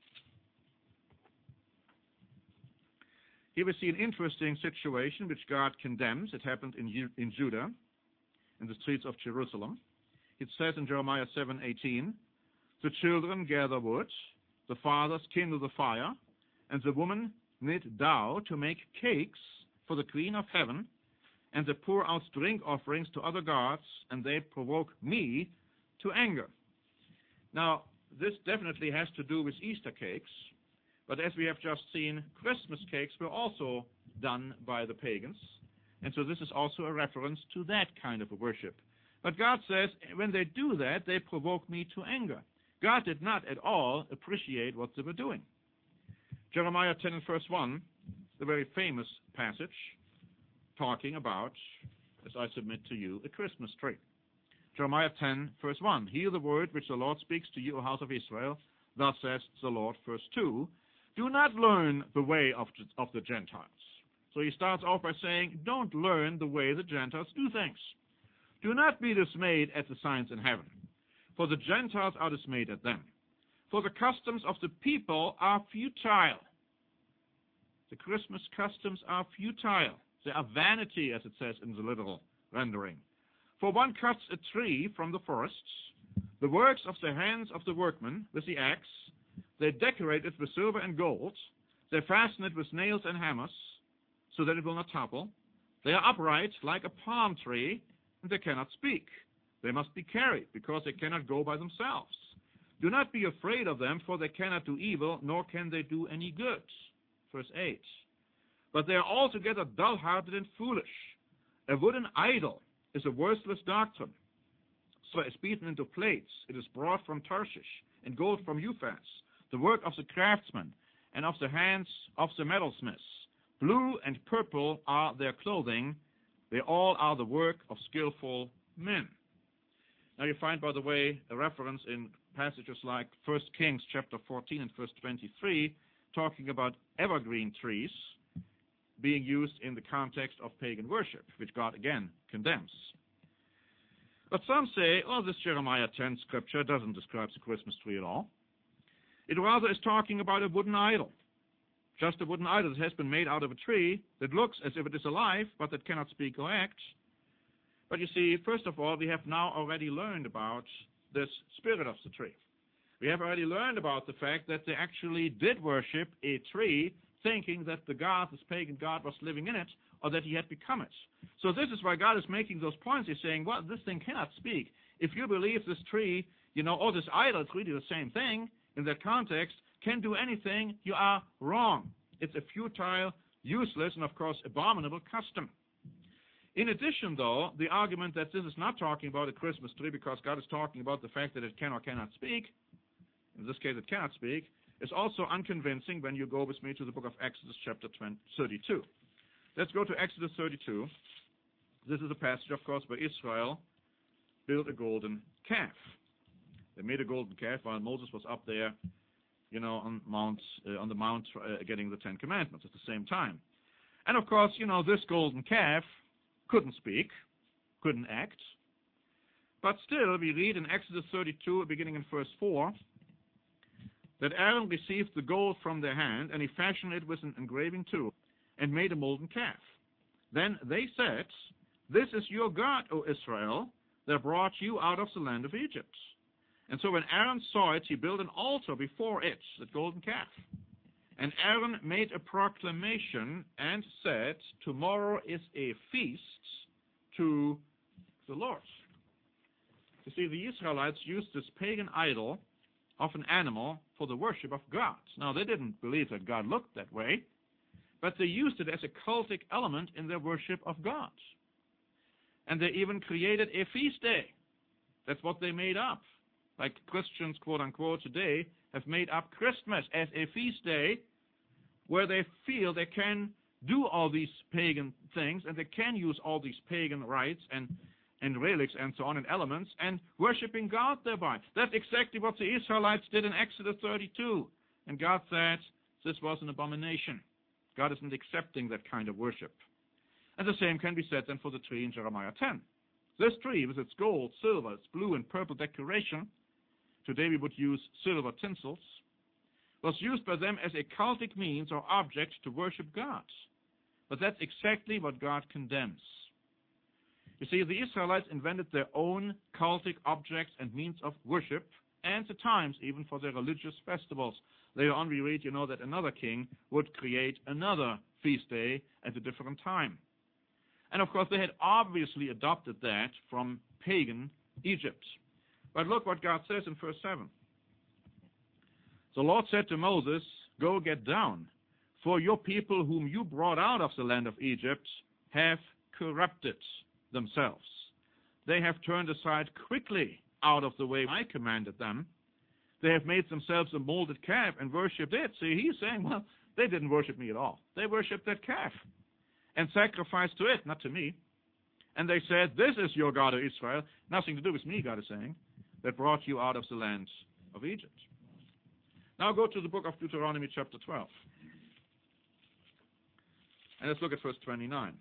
Here we see an interesting situation which God condemns. It happened in, in Judah, in the streets of Jerusalem. It says in Jeremiah seven eighteen, the children gather wood, the fathers kindle the fire, and the women knit dough to make cakes for the queen of heaven, and they pour out drink offerings to other gods, and they provoke me to anger. Now, this definitely has to do with Easter cakes, but as we have just seen, Christmas cakes were also done by the pagans, and so this is also a reference to that kind of a worship. But God says, when they do that, they provoke me to anger. God did not at all appreciate what they were doing. Jeremiah ten and verse one, the very famous passage, talking about, as I submit to you, a Christmas tree. Jeremiah ten, verse one, hear the word which the Lord speaks to you, O house of Israel. Thus says the Lord, verse two, do not learn the way of, of the Gentiles. So he starts off by saying, don't learn the way the Gentiles do things. Do not be dismayed at the signs in heaven, for the Gentiles are dismayed at them. For the customs of the people are futile. The Christmas customs are futile. They are vanity, as it says in the literal rendering. For one cuts a tree from the forests, the works of the hands of the workmen with the axe. They decorate it with silver and gold. They fasten it with nails and hammers, so that it will not topple. They are upright like a palm tree, and they cannot speak. They must be carried, because they cannot go by themselves. Do not be afraid of them, for they cannot do evil, nor can they do any good. Verse eight. But they are altogether dull-hearted and foolish. A wooden idol is a worthless doctrine. So is beaten into plates. It is brought from Tarshish, and gold from Euphrates, the work of the craftsman, and of the hands of the metalsmiths. Blue and purple are their clothing. They all are the work of skillful men. Now you find, by the way, a reference in passages like First Kings chapter fourteen and verse twenty-three, talking about evergreen trees being used in the context of pagan worship, which God again condemns. But some say, oh, this Jeremiah ten scripture doesn't describe the Christmas tree at all. It rather is talking about a wooden idol. Just a wooden idol that has been made out of a tree that looks as if it is alive, but that cannot speak or act. But you see, first of all, we have now already learned about this spirit of the tree. We have already learned about the fact that they actually did worship a tree, thinking that the god, this pagan god, was living in it, or that he had become it. So this is why God is making those points. He's saying, well, this thing cannot speak. If you believe this tree, you know, or this idol, it's really the same thing in that context, can do anything, you are wrong. It's a futile, useless, and of course abominable custom. In addition, though, the argument that this is not talking about a Christmas tree because God is talking about the fact that it can or cannot speak, in this case it cannot speak, is also unconvincing when you go with me to the book of Exodus chapter thirty-two. Let's go to Exodus thirty-two. This is a passage, of course, where Israel built a golden calf. They made a golden calf while Moses was up there, you know, on Mount, uh, on the Mount uh, getting the Ten Commandments at the same time. And of course, you know, this golden calf couldn't speak, couldn't act. But still, we read in Exodus thirty-two, beginning in verse four, that Aaron received the gold from their hand, and he fashioned it with an engraving tool, and made a molten calf. Then they said, this is your God, O Israel, that brought you out of the land of Egypt. And so when Aaron saw it, he built an altar before it, the golden calf. And Aaron made a proclamation and said, tomorrow is a feast to the Lord. You see, the Israelites used this pagan idol of an animal for the worship of God. Now, they didn't believe that God looked that way, but they used it as a cultic element in their worship of God. And they even created a feast day. That's what they made up. Like Christians, quote-unquote, today have made up Christmas as a feast day where they feel they can do all these pagan things and they can use all these pagan rites and, and relics and so on and elements and worshiping God thereby. That's exactly what the Israelites did in Exodus thirty-two. And God said this was an abomination. God isn't accepting that kind of worship. And the same can be said then for the tree in Jeremiah ten. This tree with its gold, silver, its blue and purple decoration, today we would use silver tinsels, was used by them as a cultic means or object to worship God. But that's exactly what God condemns. You see, the Israelites invented their own cultic objects and means of worship, and at times even for their religious festivals. Later on we read, you know, that another king would create another feast day at a different time. And of course they had obviously adopted that from pagan Egypt. But look what God says in verse seven. The Lord said to Moses, go get down, for your people whom you brought out of the land of Egypt have corrupted themselves. they have turned aside quickly out of the way I commanded them. They have made themselves a molded calf and worshipped it. See, he's saying, well, they didn't worship me at all. They worshipped that calf and sacrificed to it, not to me. And they said, this is your God, O Israel. Nothing to do with me, God is saying, that brought you out of the land of Egypt. Now go to the book of Deuteronomy chapter twelve. And let's look at verse twenty-nine.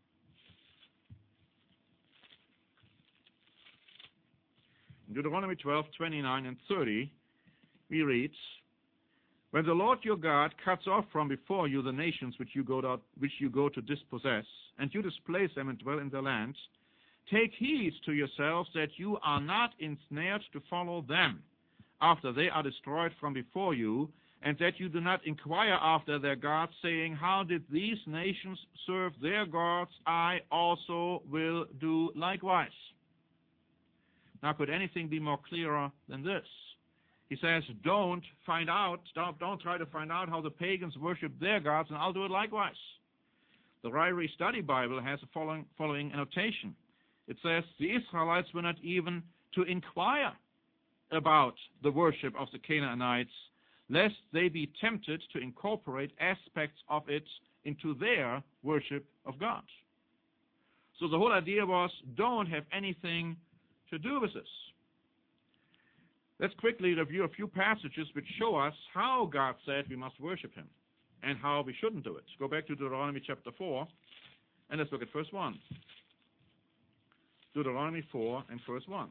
In Deuteronomy twelve, twenty-nine and thirty, we read, when the Lord your God cuts off from before you the nations which you go to, which you go to dispossess, and you displace them and dwell in their land, take heed to yourselves that you are not ensnared to follow them after they are destroyed from before you, and that you do not inquire after their gods, saying, how did these nations serve their gods? I also will do likewise. Now, could anything be more clearer than this? He says, don't find out, don't, don't try to find out how the pagans worship their gods, and I'll do it likewise. The Ryrie Study Bible has the following, following annotation. It says, the Israelites were not even to inquire about the worship of the Canaanites, lest they be tempted to incorporate aspects of it into their worship of God. So the whole idea was, don't have anything to do with this. Let's quickly review a few passages which show us how God said we must worship him and how we shouldn't do it. Go back to Deuteronomy chapter four, and let's look at verse one. Deuteronomy four and verse one.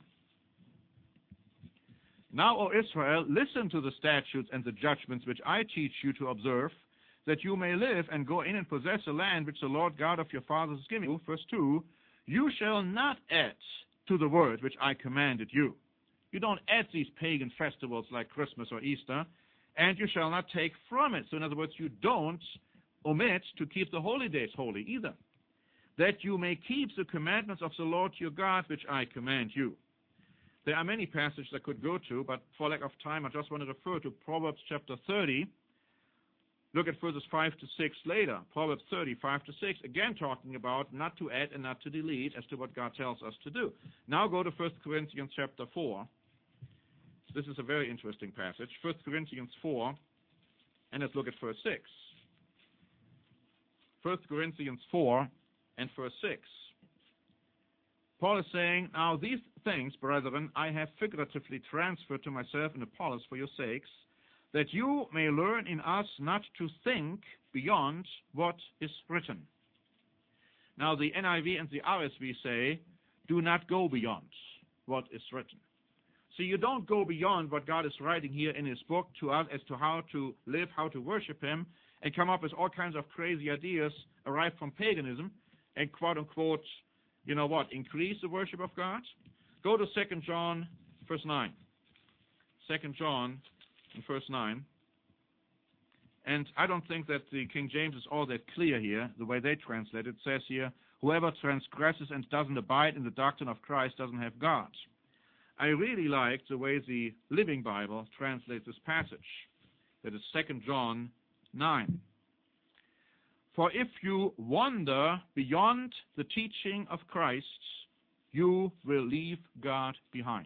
Now, O Israel, listen to the statutes and the judgments which I teach you to observe, that you may live and go in and possess the land which the Lord God of your fathers is giving you. Verse two, you shall not add to the word which I commanded you. You don't add these pagan festivals like Christmas or Easter, and you shall not take from it. So in other words, you don't omit to keep the holy days holy either, that you may keep the commandments of the Lord your God, which I command you. There are many passages I could go to, but for lack of time, I just want to refer to Proverbs chapter thirty. Look at verses five to six later. Proverbs thirty, five to six, again talking about not to add and not to delete as to what God tells us to do. Now go to First Corinthians chapter four. This is a very interesting passage. First Corinthians four, and let's look at verse six. First Corinthians four and verse six. Paul is saying, now these things, brethren, I have figuratively transferred to myself and Apollos for your sakes, that you may learn in us not to think beyond what is written. Now the N I V and the R S V say, do not go beyond what is written. See, you don't go beyond what God is writing here in his book to us as to how to live, how to worship him, and come up with all kinds of crazy ideas arrived from paganism and quote-unquote, you know what, increase the worship of God. Go to Second John, verse nine. Second John, in verse nine. And I don't think that the King James is all that clear here, the way they translate it. It says here, whoever transgresses and doesn't abide in the doctrine of Christ doesn't have God. I really like the way the Living Bible translates this passage. That is Second John nine. For if you wander beyond the teaching of Christ, you will leave God behind.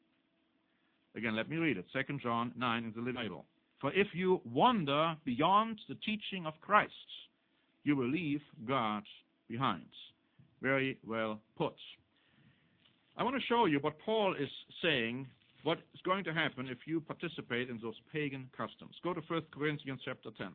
Again, let me read it. Second John nine in the Living Bible. For if you wander beyond the teaching of Christ, you will leave God behind. Very well put. I want to show you what Paul is saying, what is going to happen if you participate in those pagan customs. Go to First Corinthians chapter ten.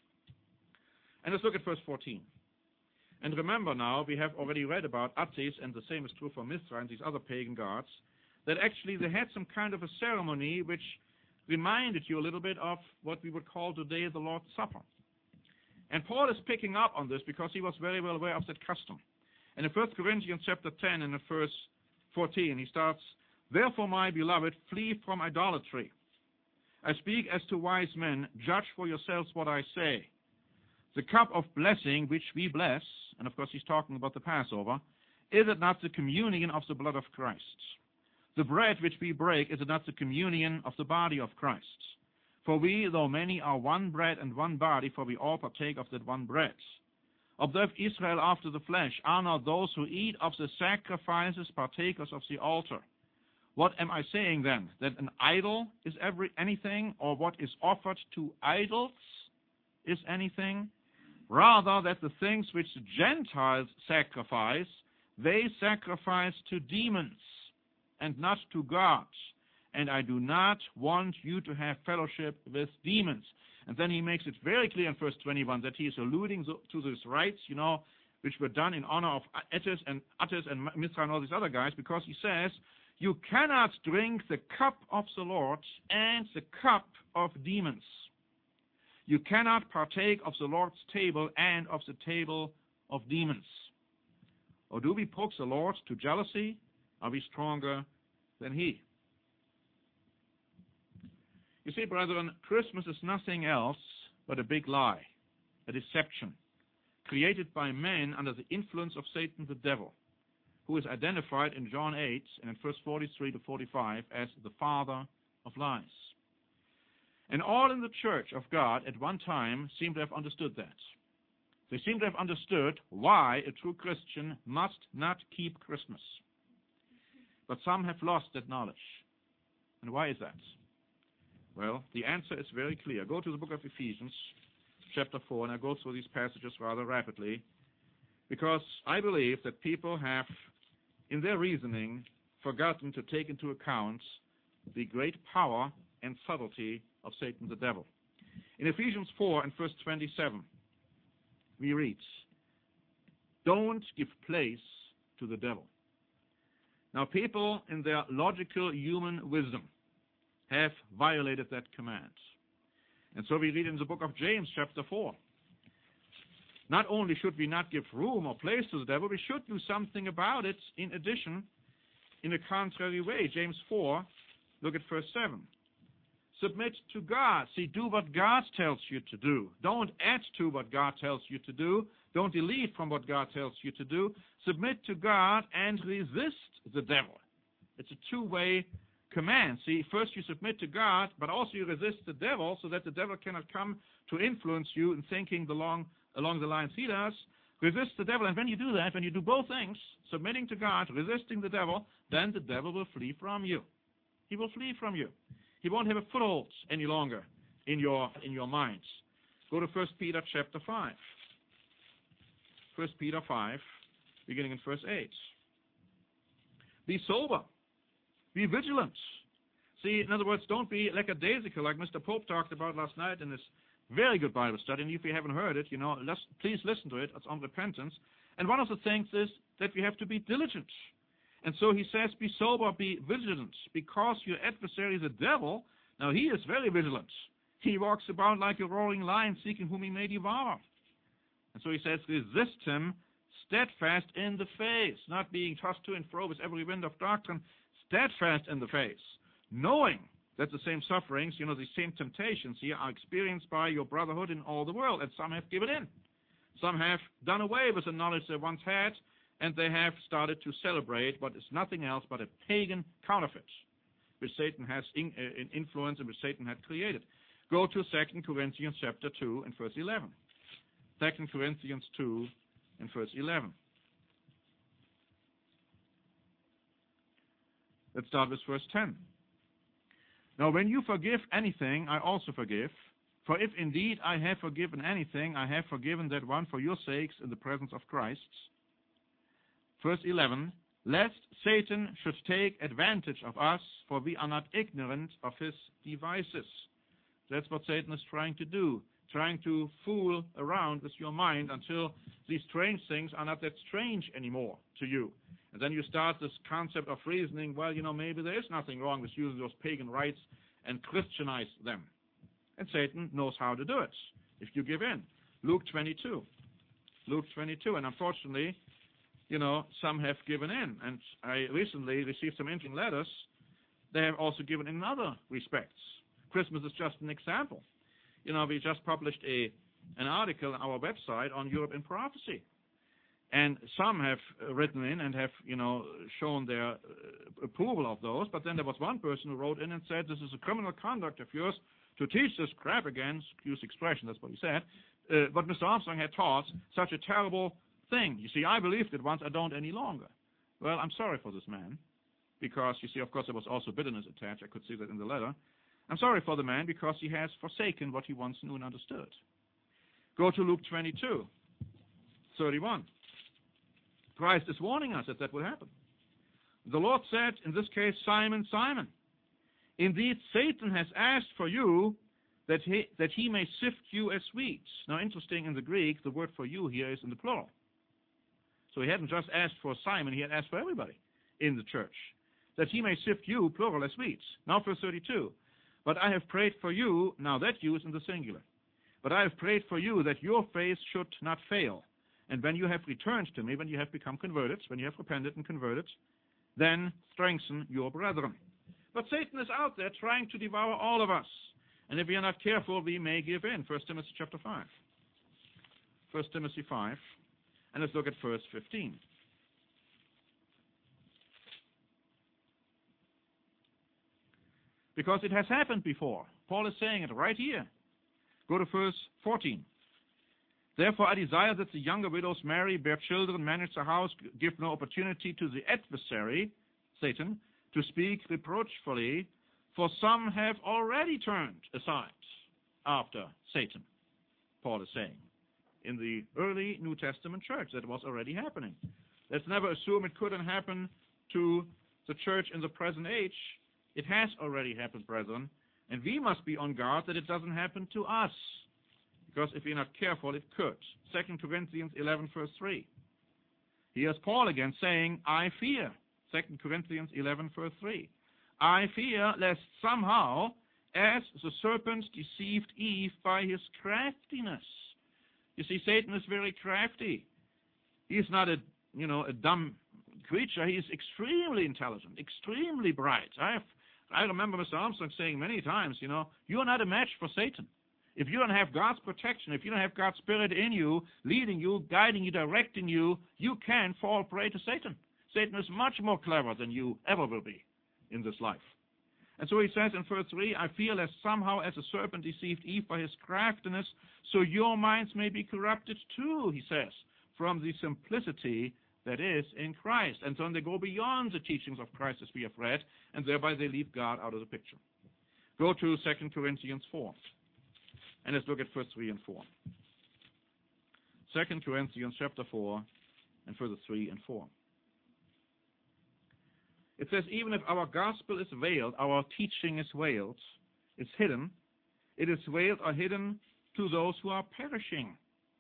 And let's look at verse fourteen. And remember now, we have already read about Attis, and the same is true for Mithra and these other pagan gods, that actually they had some kind of a ceremony which reminded you a little bit of what we would call today the Lord's Supper. And Paul is picking up on this because he was very well aware of that custom. And in First Corinthians chapter ten and in verse fourteen, he starts, therefore, my beloved, flee from idolatry. I speak as to wise men, judge for yourselves what I say. The cup of blessing which we bless, and of course he's talking about the Passover, is it not the communion of the blood of Christ? The bread which we break, is it not the communion of the body of Christ? For we, though many, are one bread and one body, for we all partake of that one bread. Observe Israel after the flesh. Are not those who eat of the sacrifices partakers of the altar? What am I saying then? That an idol is every anything, or what is offered to idols is anything? Rather, that the things which the Gentiles sacrifice, they sacrifice to demons and not to God. And I do not want you to have fellowship with demons. And then he makes it very clear in verse twenty-one that he is alluding to these rites, you know, which were done in honor of Attis and Attis and Mithra and all these other guys, because he says, you cannot drink the cup of the Lord and the cup of demons. You cannot partake of the Lord's table and of the table of demons. Or do we poke the Lord to jealousy? Are we stronger than he? You see, brethren, Christmas is nothing else but a big lie, a deception, created by men under the influence of Satan the devil, who is identified in John eight and in verse forty-three to forty-five as the father of lies. And all in the church of God at one time seem to have understood that. They seem to have understood why a true Christian must not keep Christmas. But some have lost that knowledge. And why is that? Well, the answer is very clear. Go to the book of Ephesians, chapter four, and I go through these passages rather rapidly, because I believe that people have, in their reasoning, forgotten to take into account the great power and subtlety of Satan the devil. In Ephesians four and verse twenty-seven, we read, don't give place to the devil. Now, people in their logical human wisdom have violated that command. And so we read in the book of James, chapter four, not only should we not give room or place to the devil, we should do something about it in addition, in a contrary way. James four, look at verse seven. Submit to God. See, do what God tells you to do. Don't add to what God tells you to do. Don't delete from what God tells you to do. Submit to God and resist the devil. It's a two-way command. See, first you submit to God, but also you resist the devil so that the devil cannot come to influence you in thinking along, along the lines he does. Resist the devil, and when you do that, when you do both things, submitting to God, resisting the devil, then the devil will flee from you. He will flee from you. He won't have a foothold any longer in your in your minds. Go to First Peter chapter five. First Peter five, beginning in verse eight. Be sober. Be vigilant. See, in other words, don't be lackadaisical like Mister Pope talked about last night in his very good Bible study. And if you haven't heard it, you know, let's, please listen to it. It's on repentance. And one of the things is that we have to be diligent. And so he says, be sober, be vigilant, because your adversary, the devil, now he is very vigilant. He walks about like a roaring lion, seeking whom he may devour. And so he says, resist him, steadfast in the faith, not being tossed to and fro with every wind of doctrine, steadfast in the faith, knowing that the same sufferings, you know, the same temptations here are experienced by your brotherhood in all the world, and some have given in. Some have done away with the knowledge they once had, and they have started to celebrate what is nothing else but a pagan counterfeit, which Satan has in, uh, influenced and which Satan had created. Go to Second Corinthians chapter two and verse eleven. Second Corinthians two and verse eleven. Let's start with verse ten. Now, when you forgive anything, I also forgive. For if indeed I have forgiven anything, I have forgiven that one for your sakes in the presence of Christ. Verse eleven, lest Satan should take advantage of us, for we are not ignorant of his devices. That's what Satan is trying to do, trying to fool around with your mind until these strange things are not that strange anymore to you. And then you start this concept of reasoning, well, you know, maybe there is nothing wrong with using those pagan rites and Christianize them. And Satan knows how to do it if you give in. Luke twenty-two. Luke twenty-two, and unfortunately, you know, some have given in. And I recently received some interesting letters. They have also given in other respects. Christmas is just an example. You know, we just published a an article on our website on Europe in prophecy. And some have written in and have, you know, shown their uh, approval of those. But then there was one person who wrote in and said, this is a criminal conduct of yours to teach this crap again, excuse the expression, that's what he said, uh, what Mister Armstrong had taught such a terrible thing. You see, I believed it once, I don't any longer. Well, I'm sorry for this man, because, you see, of course, there was also bitterness attached. I could see that in the letter. I'm sorry for the man because he has forsaken what he once knew and understood. Go to Luke twenty-two, thirty-one. Christ is warning us that that will happen. The Lord said, in this case, Simon, Simon, indeed Satan has asked for you that he, that he may sift you as wheat. Now, interesting, in the Greek, the word for you here is in the plural. So he hadn't just asked for Simon, he had asked for everybody in the church, that he may sift you, plural, as wheat. Now, verse thirty-two. But I have prayed for you, now that you is in the singular. But I have prayed for you that your faith should not fail. And when you have returned to me, when you have become converted, when you have repented and converted, then strengthen your brethren. But Satan is out there trying to devour all of us. And if we are not careful, we may give in. First Timothy chapter five. First Timothy five. And let's look at verse fifteen. Because it has happened before. Paul is saying it right here. Go to verse fourteen. Therefore I desire that the younger widows marry, bear children, manage the house, give no opportunity to the adversary, Satan, to speak reproachfully, for some have already turned aside after Satan, Paul is saying. In the early New Testament church, that was already happening. Let's never assume it couldn't happen to the church in the present age. It has already happened, brethren, and we must be on guard that it doesn't happen to us, because if we're not careful, it could. Second Corinthians eleven, verse three. Here's Paul again saying, I fear. Second Corinthians eleven, verse three. I fear lest somehow, as the serpent deceived Eve by his craftiness. You see, Satan is very crafty. He's not a, you know, a dumb creature. He is extremely intelligent, extremely bright. I have, I remember Mister Armstrong saying many times, you know, you're not a match for Satan. If you don't have God's protection, if you don't have God's Spirit in you, leading you, guiding you, directing you, you can fall prey to Satan. Satan is much more clever than you ever will be in this life. And so he says in verse three, I fear lest somehow as a serpent deceived Eve by his craftiness, so your minds may be corrupted too, he says, from the simplicity that is in Christ. And so they go beyond the teachings of Christ as we have read, and thereby they leave God out of the picture. Go to Second Corinthians four, and let's look at verse three and four. Second Corinthians chapter four, and verses three and four. It says, even if our gospel is veiled, our teaching is veiled, is hidden, it is veiled or hidden to those who are perishing,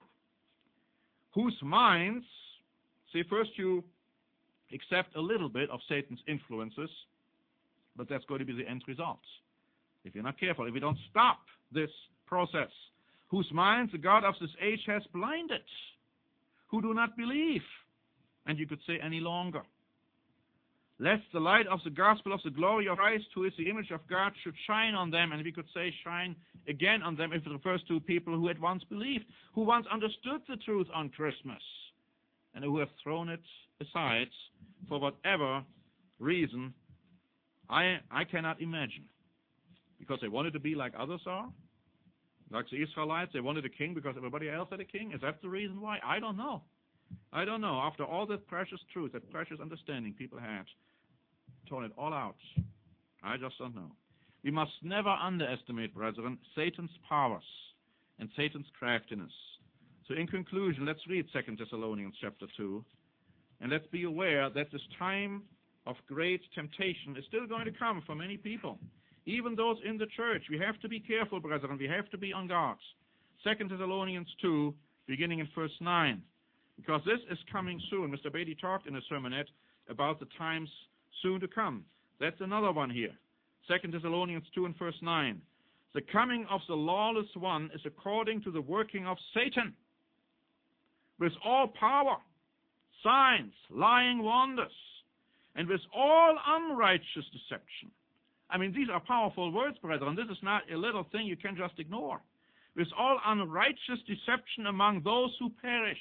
whose minds, see, first you accept a little bit of Satan's influences, but that's going to be the end result. If you're not careful, if we don't stop this process, whose minds the God of this age has blinded, who do not believe, and you could say any longer, lest the light of the gospel of the glory of Christ, who is the image of God, should shine on them, and we could say shine again on them if it refers to people who had once believed, who once understood the truth on Christmas, and who have thrown it aside for whatever reason I, I cannot imagine. Because they wanted to be like others are, like the Israelites, they wanted a king because everybody else had a king. Is that the reason why? I don't know. I don't know. After all that precious truth, that precious understanding people had, torn it all out. I just don't know. We must never underestimate, brethren, Satan's powers and Satan's craftiness. So in conclusion, let's read Second Thessalonians chapter two, and let's be aware that this time of great temptation is still going to come for many people. Even those in the church. We have to be careful, brethren. We have to be on guard. Second Thessalonians two, beginning in verse nine. Because this is coming soon. Mister Beatty talked in a sermonette about the times soon to come. That's another one here. Second Thessalonians two and verse nine. The coming of the lawless one is according to the working of Satan, with all power, signs, lying wonders, and with all unrighteous deception. I mean, these are powerful words, brethren. This is not a little thing you can just ignore. With all unrighteous deception among those who perish,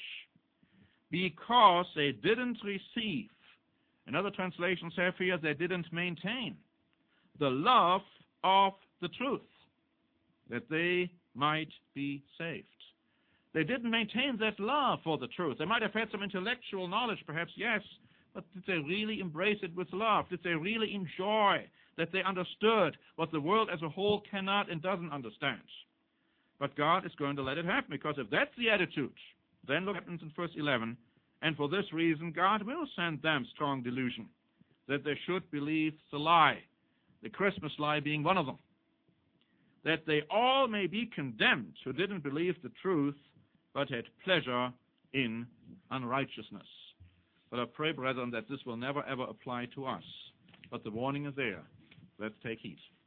because they didn't receive, and other translations have here, they didn't maintain the love of the truth, that they might be saved. They didn't maintain that love for the truth. They might have had some intellectual knowledge, perhaps, yes, but did they really embrace it with love? Did they really enjoy that they understood what the world as a whole cannot and doesn't understand? But God is going to let it happen, because if that's the attitude, then look what happens in verse eleven. And for this reason, God will send them strong delusion, that they should believe the lie, the Christmas lie being one of them, that they all may be condemned who didn't believe the truth, but had pleasure in unrighteousness. But I pray, brethren, that this will never, ever apply to us. But the warning is there. Let's take heed.